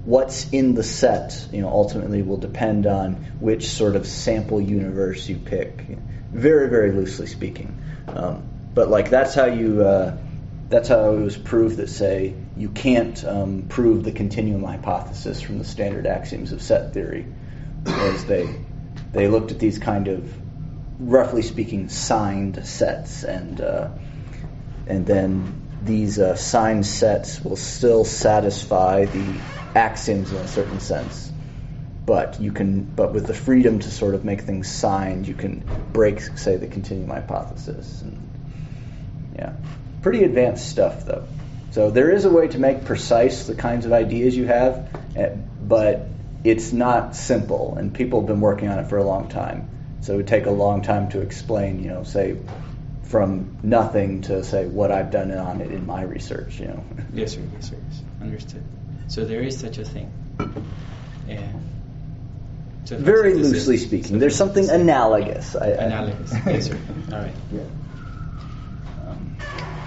Speaker 1: what's in the set, you know, ultimately will depend on which sort of sample universe you pick. Very, very loosely speaking. Um, but like that's how you, uh, that's how it was proved that, say, you can't um, prove the continuum hypothesis from the standard axioms of set theory, because they they looked at these kind of, roughly speaking, signed sets, and uh, and then these uh, signed sets will still satisfy the axioms in a certain sense, but you can, but with the freedom to sort of make things signed, you can break, say, the continuum hypothesis. And, yeah, pretty advanced stuff, though. So there is a way to make precise the kinds of ideas you have, but it's not simple, and people have been working on it for a long time. So it would take a long time to explain, you know, say, from nothing to, say, what I've done on it in my research, you know.
Speaker 2: Yes, sir. Yes, sir. Yes. Understood. So there is such a thing. Yeah. So
Speaker 1: Very loosely speaking. So there's something analogous. I,
Speaker 2: analogous.
Speaker 1: I,
Speaker 2: yes, sir. All right.
Speaker 1: Yeah. Um,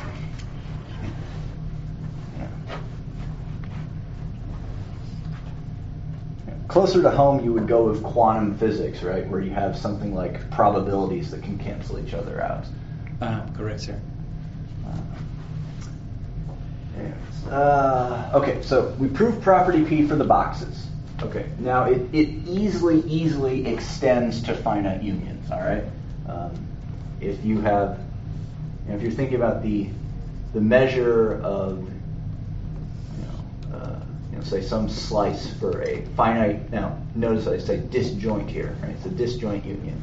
Speaker 1: yeah. Closer to home, you would go with quantum physics, right, where you have something like probabilities that can cancel each other out.
Speaker 2: Uh, correct, sir.
Speaker 1: Uh, okay, so we proved property P for the boxes. Okay, now it, it easily, easily extends to finite unions, all right? Um, if you have, you know, if you're thinking about the the measure of, you know, uh, you know, say some slice for a finite, now notice I say disjoint here, right? It's a disjoint union.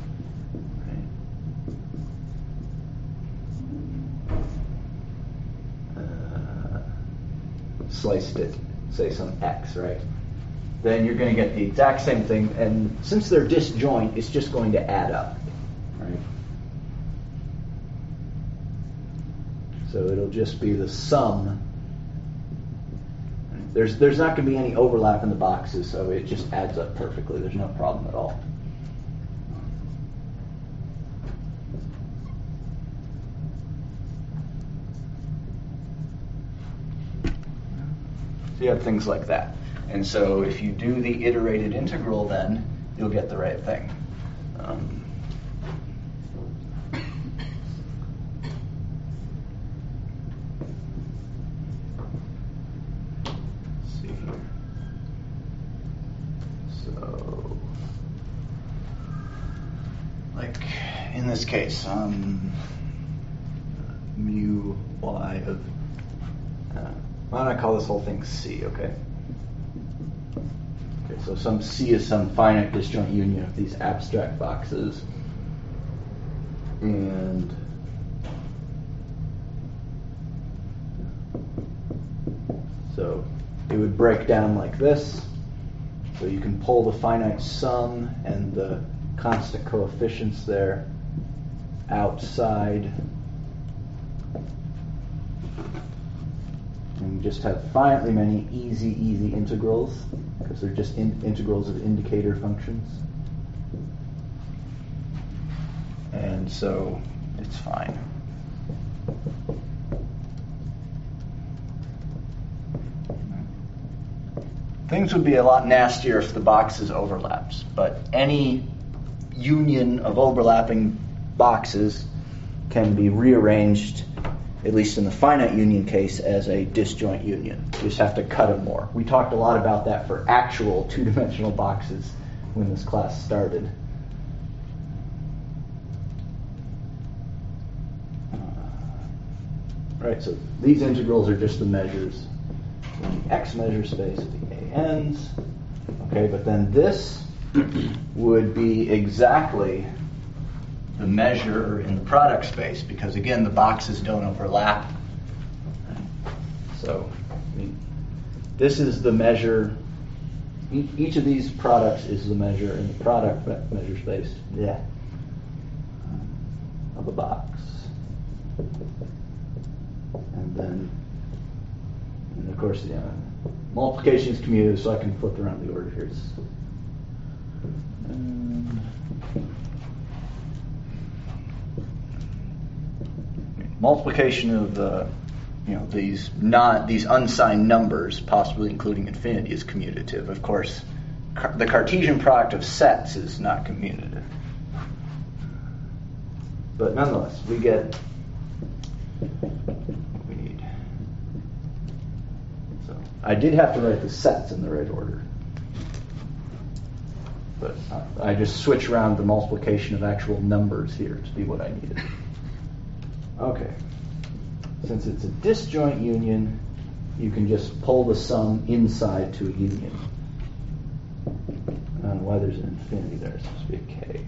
Speaker 1: Sliced it, say some x, right? Then you're going to get the exact same thing, and since they're disjoint, it's just going to add up, right? So it'll just be the sum. There's there's not going to be any overlap in the boxes, so it just adds up perfectly. There's no problem at all. So you have things like that. And so if you do the iterated integral, then you'll get the right thing. Um, let's see here. So, like in this case, um, mu y of uh, why don't I call this whole thing C, okay? Okay, so some C is some finite disjoint union of these abstract boxes. And so it would break down like this. So you can pull the finite sum and the constant coefficients there outside. And you just have finitely many easy, easy integrals, because they're just in- integrals of indicator functions. And so it's fine. Things would be a lot nastier if the boxes overlapped, but any union of overlapping boxes can be rearranged, at least in the finite union case, as a disjoint union. You just have to cut them more. We talked a lot about that for actual two-dimensional boxes when this class started. Right, so these integrals are just the measures in the x measure space of the A Ns. Okay, but then this would be exactly the measure in the product space, because again the boxes don't overlap. So I mean, this is the measure. E- each of these products is the measure in the product measure space, yeah, of a box. And then, and of course, yeah, multiplication is commutative, so I can flip around the order here. It's, um, multiplication of the you know, these not these unsigned numbers, possibly including infinity, is commutative. Of course, car- the Cartesian product of sets is not commutative. But nonetheless, we get what we need. So I did have to write the sets in the right order. But I just switch around the multiplication of actual numbers here to be what I needed. Okay. Since it's a disjoint union, you can just pull the sum inside to a union. I don't know why there's an infinity there. It's supposed to be a k.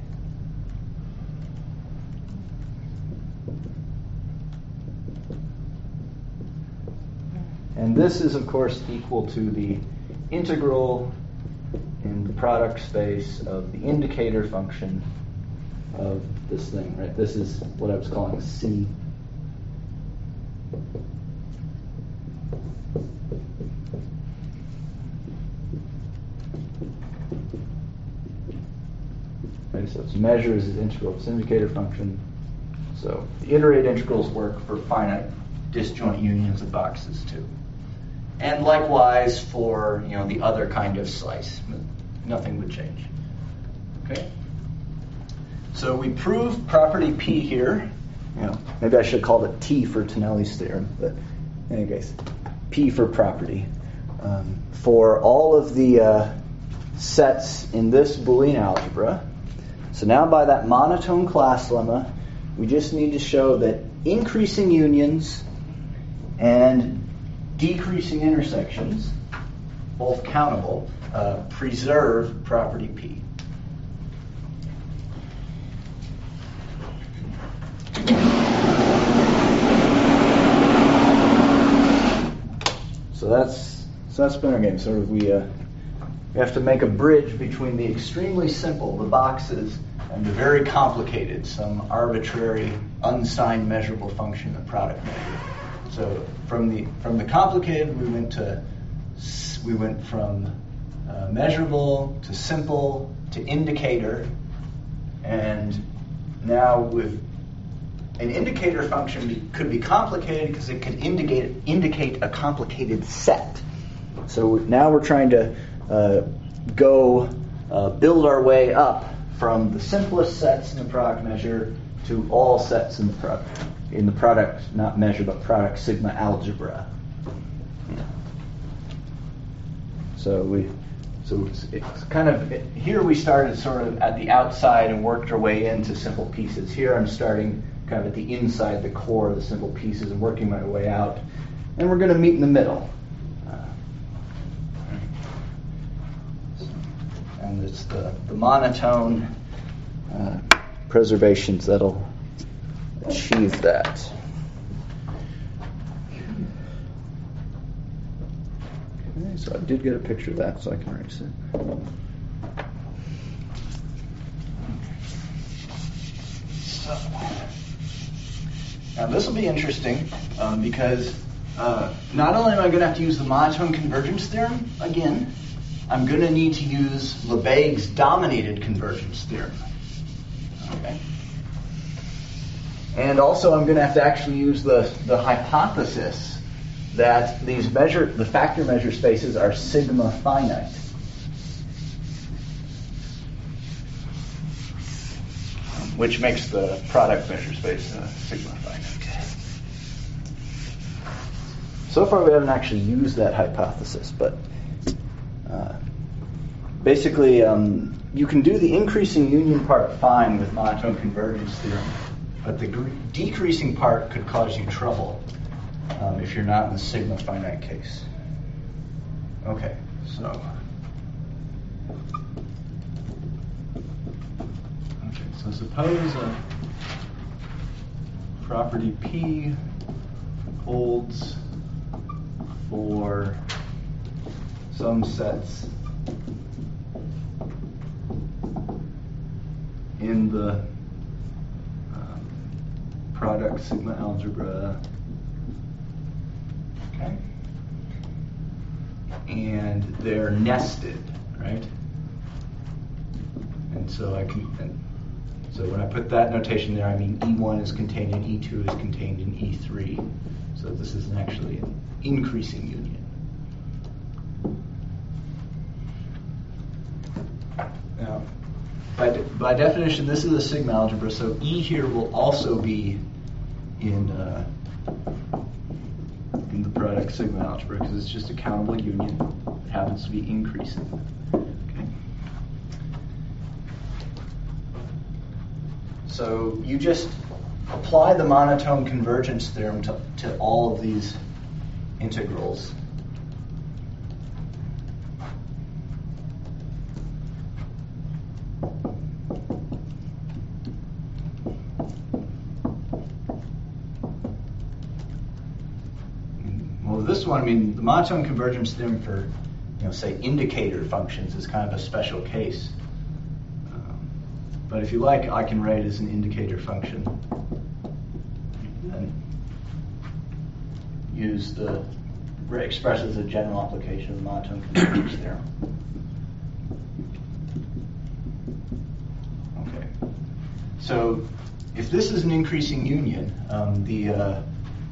Speaker 1: And this is, of course, equal to the integral in the product space of the indicator function of this thing, right? This is what I was calling C. Right, so its measure is the integral of its indicator function. So the iterate integrals work for finite disjoint unions of boxes too. And likewise for, you know, the other kind of slice. Nothing would change. Okay? So we prove property P here. You know, maybe I should call it T for Tonelli's theorem, but in any case, P for property. Um, for all of the uh, sets in this Boolean algebra. So now by that monotone class lemma, we just need to show that increasing unions and decreasing intersections, both countable, uh, preserve property P. So that's so that's been our game. Sort of we uh, we have to make a bridge between the extremely simple, the boxes, and the very complicated, some arbitrary, unsigned measurable function, the product measure. So from the from the complicated, we went to we went from uh, measurable to simple to indicator, and now with an indicator function be, could be complicated because it could indicate indicate a complicated set. So now we're trying to uh, go uh, build our way up from the simplest sets in the product measure to all sets in the product. In the product, not measure, but product sigma algebra. Yeah. So we, so it's, it's kind of it, here we started sort of at the outside and worked our way into simple pieces. Here I'm starting kind of at the inside, the core of the simple pieces, and working my way out. And we're going to meet in the middle. Uh, and it's the the monotone uh, preservations that'll achieve that. Okay, so I did get a picture of that, so I can erase it. So, now this will be interesting um, because uh, not only am I going to have to use the monotone convergence theorem again, I'm going to need to use Lebesgue's dominated convergence theorem. Okay. And also I'm going to have to actually use the, the hypothesis that these measure, the factor measure spaces are sigma finite. Which makes the product measure space uh, sigma finite. So far we haven't actually used that hypothesis, but uh, basically um, you can do the increasing union part fine with monotone convergence theorem. But the gr- decreasing part could cause you trouble um, if you're not in the sigma finite case. Okay, so. Okay, so suppose a property P holds for some sets in the product sigma algebra, okay, and they're nested, right? And so I can, and so when I put that notation there, I mean E one is contained in E two is contained in E three. So this is actually an increasing union. Now, by, de- by definition, this is a sigma algebra, so E here will also be in uh, in the product sigma algebra because it's just a countable union that happens to be increasing. Okay. So you just apply the monotone convergence theorem to, to all of these integrals. Well, this one, I mean, the monotone convergence theorem for, you know, say, indicator functions is kind of a special case. Um, but if you like, I can write it as an indicator function. And use the express as a general application of the monotone convergence theorem. Okay. So if this is an increasing union, um, the uh,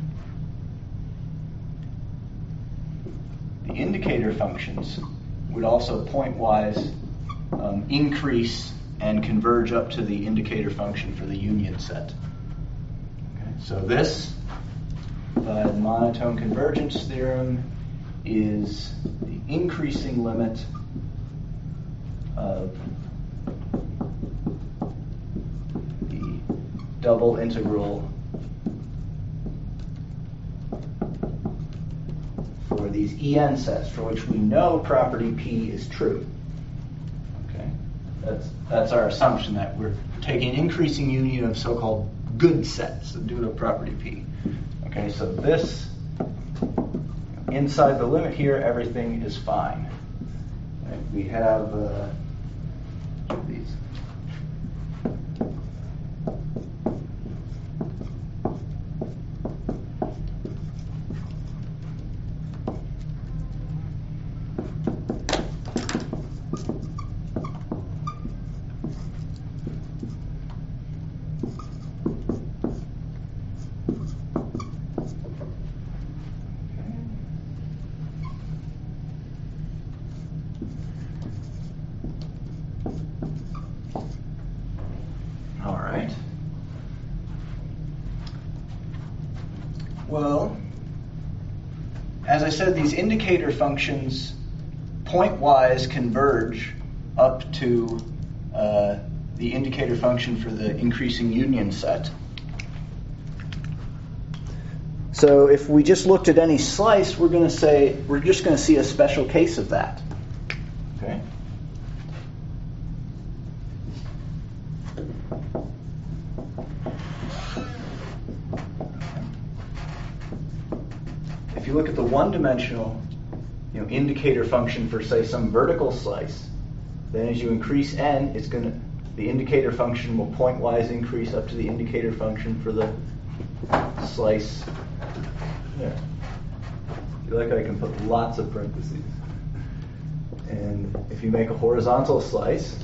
Speaker 1: the indicator functions would also pointwise um, increase and converge up to the indicator function for the union set. So this, by the monotone convergence theorem, is the increasing limit of the double integral for these E N sets for which we know property P is true. Okay, that's that's our assumption that we're taking an increasing union of so-called good sets due to property P. Okay, so this, inside the limit here, everything is fine. Right? We have uh, these. Well, as I said, these indicator functions pointwise converge up to uh, the indicator function for the increasing union set. So if we just looked at any slice, we're going to say, we're just going to see a special case of that. Okay? If you look at the one-dimensional, you know, indicator function for, say, some vertical slice, then as you increase n, it's going to, the indicator function will pointwise increase up to the indicator function for the slice. There. If you like, I can put lots of parentheses. And if you make a horizontal slice,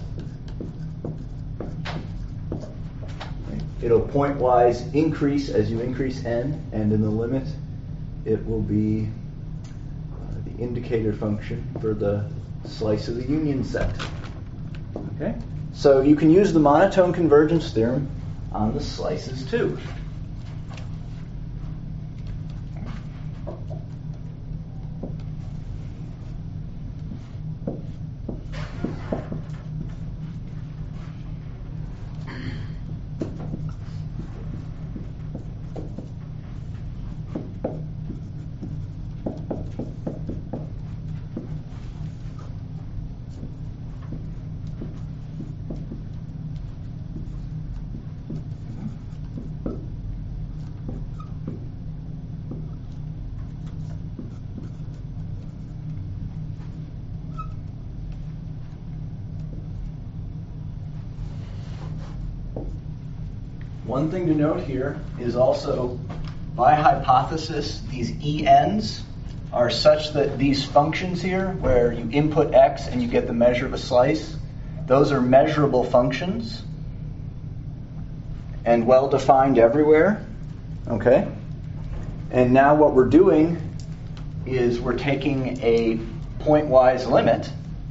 Speaker 1: it'll pointwise increase as you increase n, and in the limit, it will be uh, the indicator function for the slice of the union set. Okay? So you can use the monotone convergence theorem on the slices too. One thing to note here is also, by hypothesis, these E N's are such that these functions here, where you input x and you get the measure of a slice, those are measurable functions and well defined everywhere. Okay? And now what we're doing is we're taking a pointwise limit.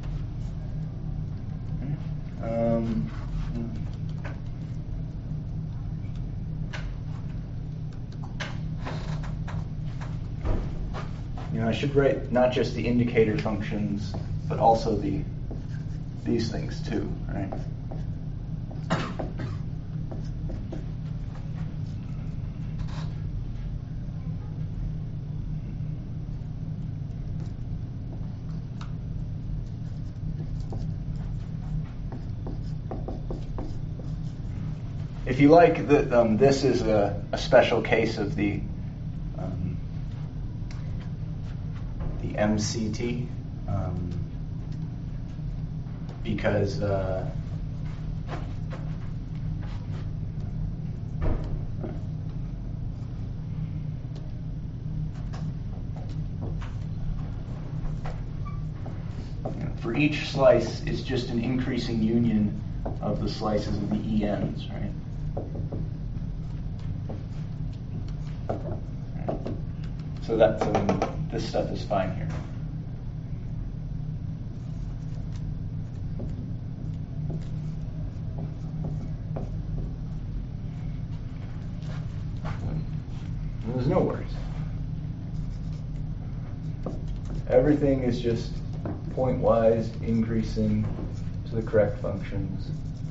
Speaker 1: Um, you know, I should write not just the indicator functions, but also the these things too, right? If you like, the, um, this is a, a special case of the um, the M C T um, because uh, you know, for each slice, it's just an increasing union of the slices of the E Ns, right? So that's um, this stuff is fine here. There's no worries. Everything is just pointwise increasing to the correct functions.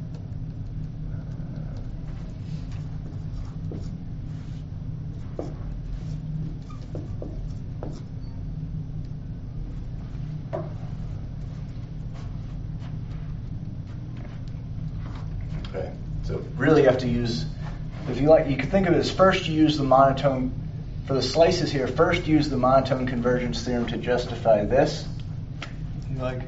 Speaker 1: Okay, so really you have to use, if you like, you could think of it as first you use the monotone, for the slices here, first use the monotone convergence theorem to justify this. You like?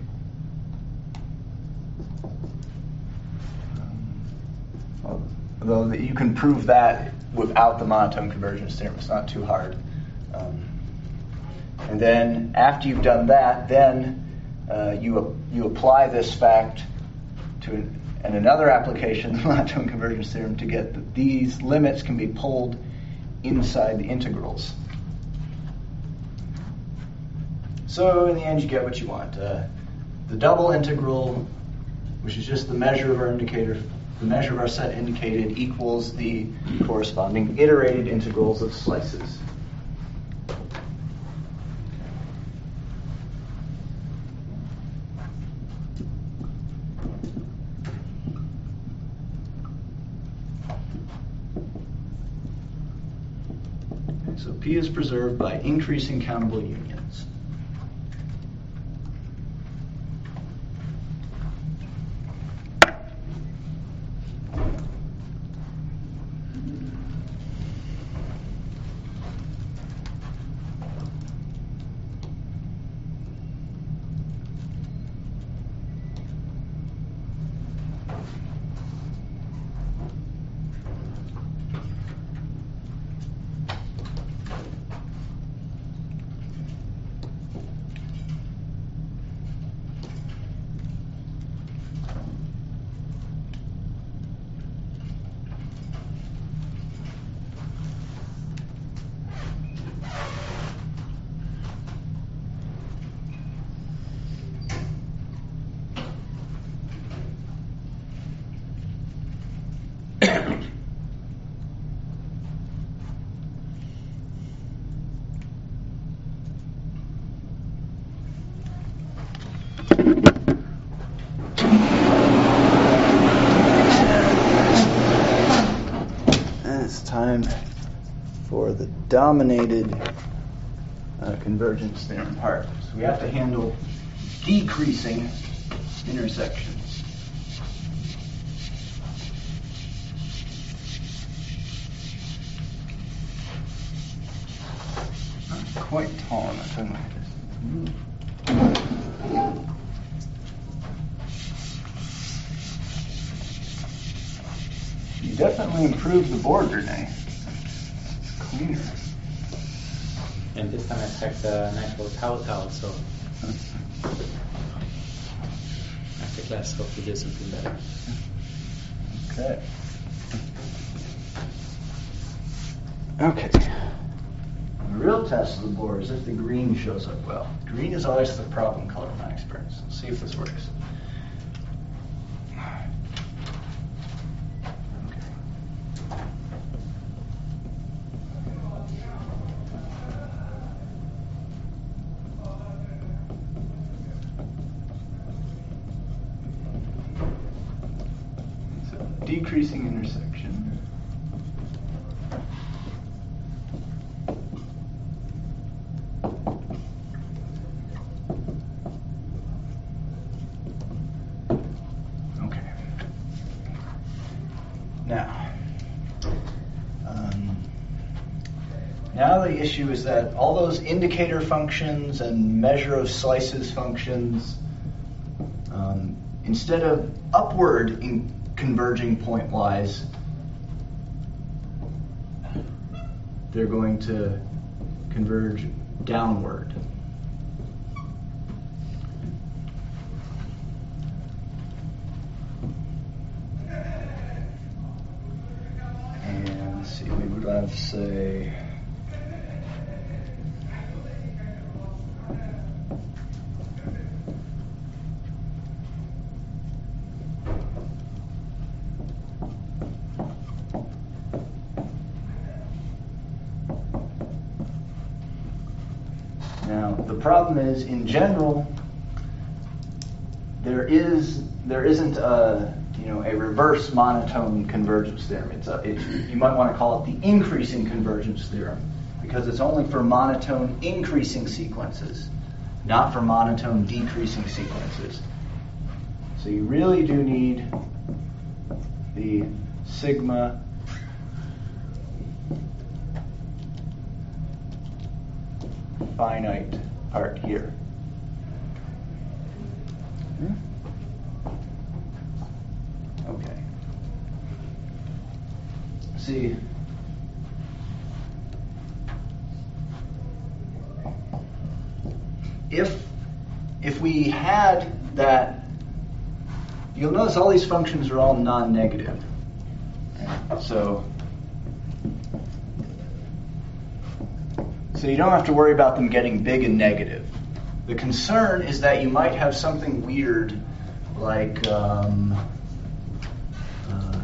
Speaker 1: Um, although you can prove that without the monotone convergence theorem, it's not too hard. Um, and then after you've done that, then uh, you you apply this fact to an, and another application, the monotone convergence theorem, to get that these limits can be pulled inside the integrals. So in the end, you get what you want. Uh, the double integral, which is just the measure of our indicator, the measure of our set indicated, equals the corresponding iterated integrals of slices. So P is preserved by increasing countable unions. Time for the dominated uh, convergence theorem part. So we have to handle decreasing intersections. Not quite tall enough, am I? You definitely improved the board, Renee. It's cleaner.
Speaker 2: And this time I packed an actual towel towel, so after class, hope to do something better.
Speaker 1: Okay. Okay. real test of the Bohr is if the green shows up well. Green is always the problem color in my experience. Let's see if this works. Decreasing intersection. Okay. Now, um, now the issue is that all those indicator functions and measure of slices functions, um, instead of upward in converging pointwise, they're going to converge downward. And let's see, we would have to say the problem is, in general, there is there isn't a you know a reverse monotone convergence theorem. It's a, it, you might want to call it the increasing convergence theorem, because it's only for monotone increasing sequences, not for monotone decreasing sequences. So you really do need the sigma finite part here. Okay. See, if if we had that, you'll notice all these functions are all non-negative. So So you don't have to worry about them getting big and negative. The concern is that you might have something weird like um, uh,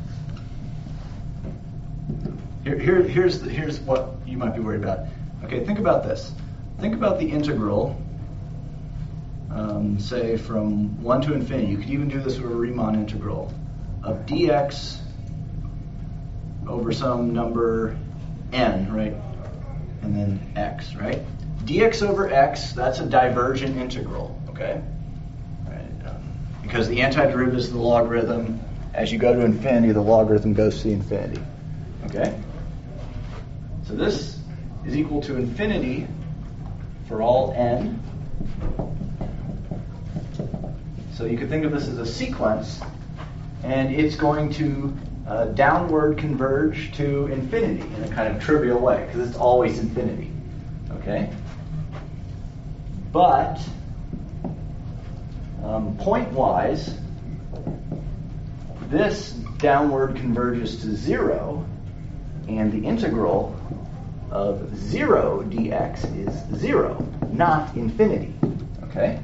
Speaker 1: here, here, here's, the, here's what you might be worried about. Okay, think about this. Think about the integral, um, say from one to infinity. You could even do this with a Riemann integral of dx over some number n, right? And then x, right? Dx over x, that's a divergent integral, okay? Right, um, because the antiderivative is the logarithm. As you go to infinity, the logarithm goes to infinity, okay? So this is equal to infinity for all n. So you could think of this as a sequence, and it's going to Uh, downward converge to infinity in a kind of trivial way, because it's always infinity, okay? But um, point-wise, this downward converges to zero, and the integral of zero dx is zero, not infinity, okay?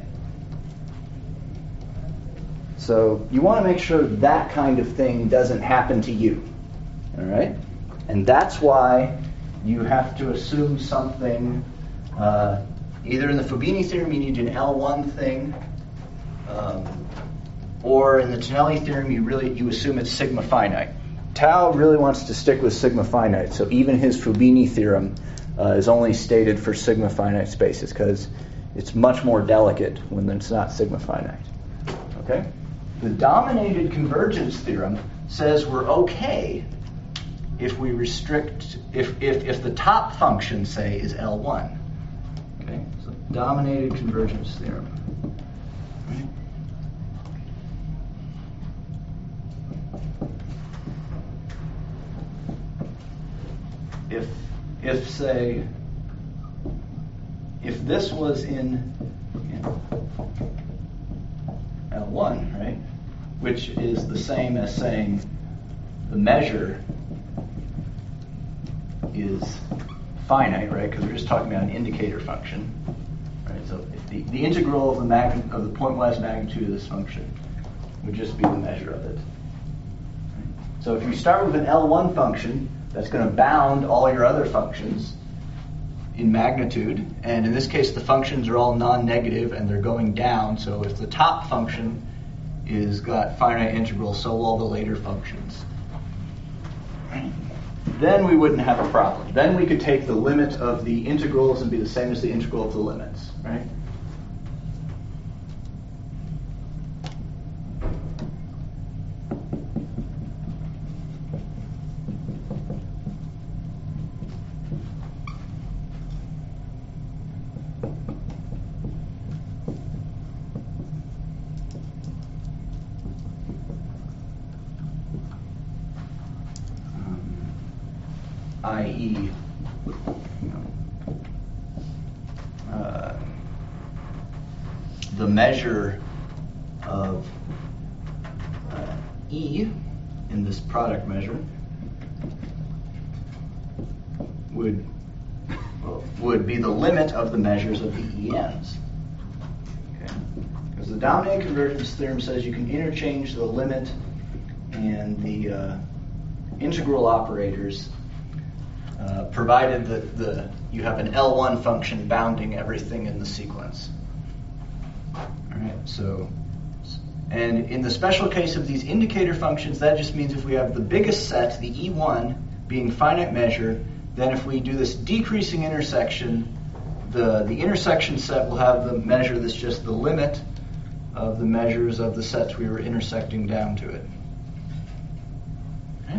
Speaker 1: So you want to make sure that kind of thing doesn't happen to you, all right? And that's why you have to assume something, uh, either in the Fubini theorem you need an L one thing, um, or in the Tonelli theorem you really you assume it's sigma finite. Tau really wants to stick with sigma finite, so even his Fubini theorem uh, is only stated for sigma finite spaces, because it's much more delicate when it's not sigma finite, okay? The dominated convergence theorem says we're okay if we restrict, if, if, if the top function, say, is L one. Okay, so dominated convergence theorem. Right. If, if, say, if this was in, in L one, right, which is the same as saying the measure is finite, right? Because we're just talking about an indicator function, right? So if the, the integral of the mag- of the pointwise magnitude of this function would just be the measure of it. So if you start with an L one function, that's going to bound all your other functions in magnitude, and in this case the functions are all non-negative and they're going down, so if the top function is got finite integral, so will all the later functions. Then we wouldn't have a problem. Then we could take the limit of the integrals and be the same as the integral of the limits, right? that is, uh, the measure of uh, E in this product measure would well, would be the limit of the measures of the E Ns. Okay. Because the dominating convergence theorem says you can interchange the limit and the uh, integral operators, uh, provided that the you have an L one function bounding everything in the sequence. All right. So, and in the special case of these indicator functions, that just means if we have the biggest set, the E one, being finite measure, then if we do this decreasing intersection, the the intersection set will have the measure that's just the limit of the measures of the sets we were intersecting down to it. Okay.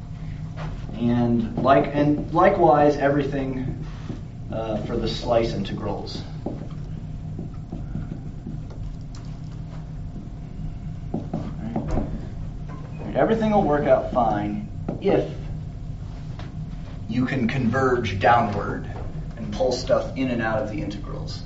Speaker 1: And like and likewise everything uh, for the slice integrals. Right. Everything will work out fine if you can converge downward and pull stuff in and out of the integrals.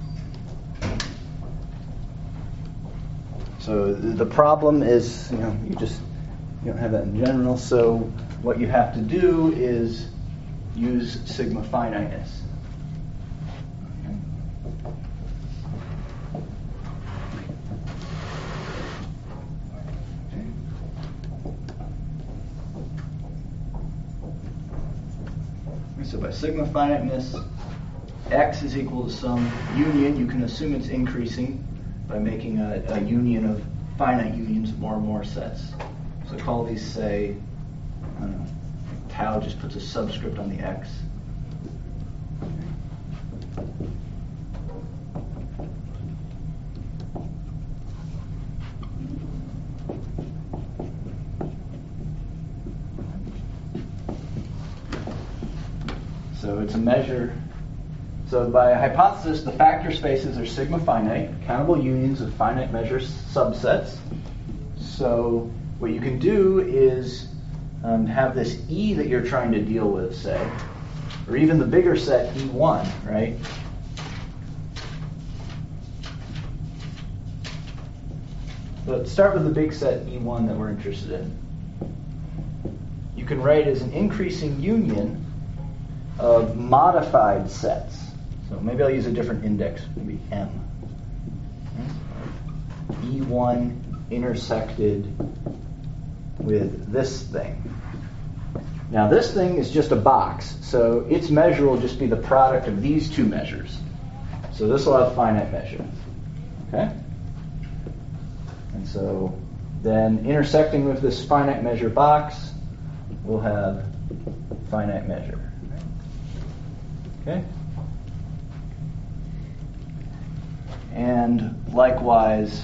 Speaker 1: So the problem is, you know, you just you don't have that in general. So what you have to do is use sigma finiteness. Okay. So by sigma finiteness, X is equal to some union. You can assume it's increasing by making a, a union of finite unions of more and more sets. So call these, say, I don't know, tau just puts a subscript on the X. So it's a measure. So by hypothesis, the factor spaces are sigma finite, countable unions of finite measure subsets. So what you can do is um, have this E that you're trying to deal with, say, or even the bigger set E one, right? But start with the big set E one that we're interested in. You can write as an increasing union of modified sets. So maybe I'll use a different index, maybe M. E one intersected with this thing. Now this thing is just a box, so its measure will just be the product of these two measures. So this will have finite measure. Okay? And so then intersecting with this finite measure box, we'll have finite measure. Okay? And likewise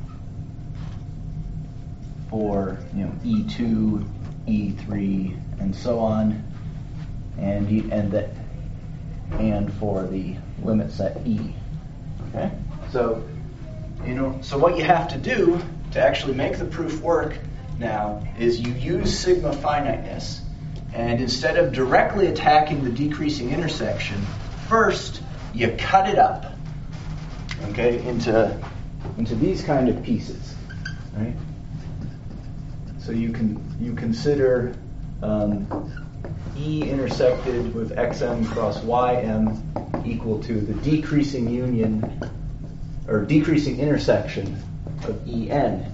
Speaker 1: for, you know, E two, E three, and so on, and E, and that and for the limit set E. Okay? So, you know, so what you have to do to actually make the proof work now is you use sigma finiteness, and instead of directly attacking the decreasing intersection, first you cut it up, okay, into into these kind of pieces, right? So you can you consider um, E D intersected with xm cross ym equal to the decreasing union or decreasing intersection of En.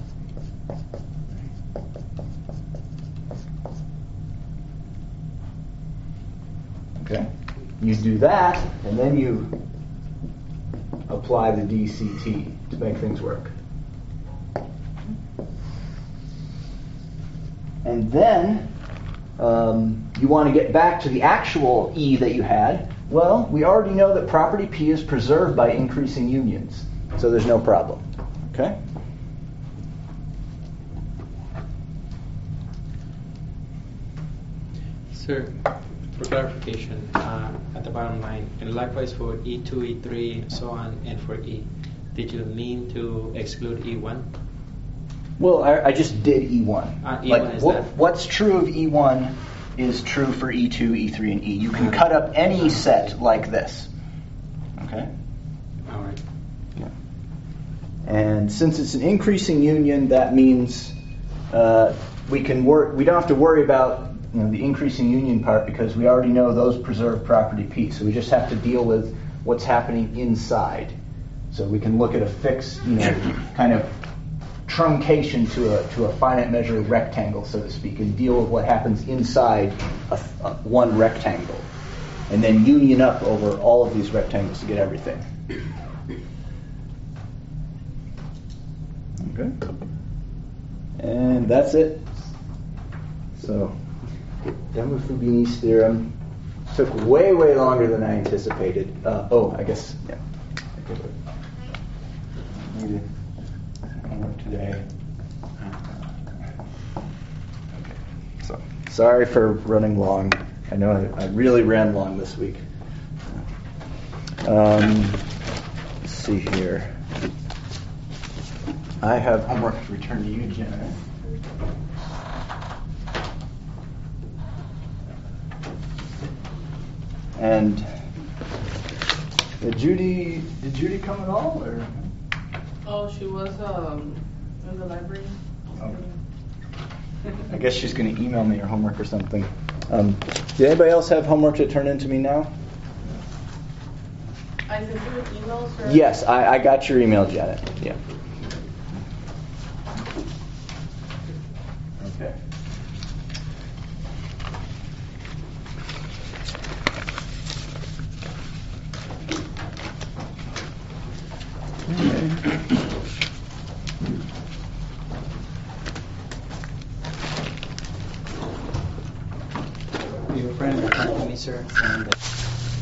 Speaker 1: Okay? You do that, and then you apply the D C T to make things work. And then um, you want to get back to the actual E that you had. Well, we already know that property P is preserved by increasing unions, so there's no problem. Okay?
Speaker 2: Sir, for clarification, uh, at the bottom line, and likewise for E two, E three, so on, and for E, did you mean to exclude E one?
Speaker 1: Well, I, I just did E one.
Speaker 2: Uh, E one
Speaker 1: like,
Speaker 2: is
Speaker 1: what,
Speaker 2: that?
Speaker 1: What's true of E one is true for E two, E three, and E. You can cut up any set like this. Okay?
Speaker 2: All right.
Speaker 1: Yeah. And since it's an increasing union, that means uh, we can work. We don't have to worry about you know, the increasing union part because we already know those preserve property P. So we just have to deal with what's happening inside. So we can look at a fixed, you know, kind of truncation to a to a finite measure rectangle, so to speak, and deal with what happens inside a, a, one rectangle, and then union up over all of these rectangles to get everything. Okay, and that's it. So, done with Fubini's theorem. Took way way longer than I anticipated. Uh, oh, I guess yeah. Maybe. Today. Okay. So sorry for running long. I know I, I really ran long this week. Um, let's see here. I have homework to return to you, Jenna. And did Judy did Judy come at all, or?
Speaker 3: Oh, she was um, in the library.
Speaker 1: Oh. I guess she's going to email me her homework or something. Um, did anybody else have homework to turn in to me now?
Speaker 3: I sent you an email, sir.
Speaker 1: Yes, I, I got your email, Janet. Yeah. Okay. Okay.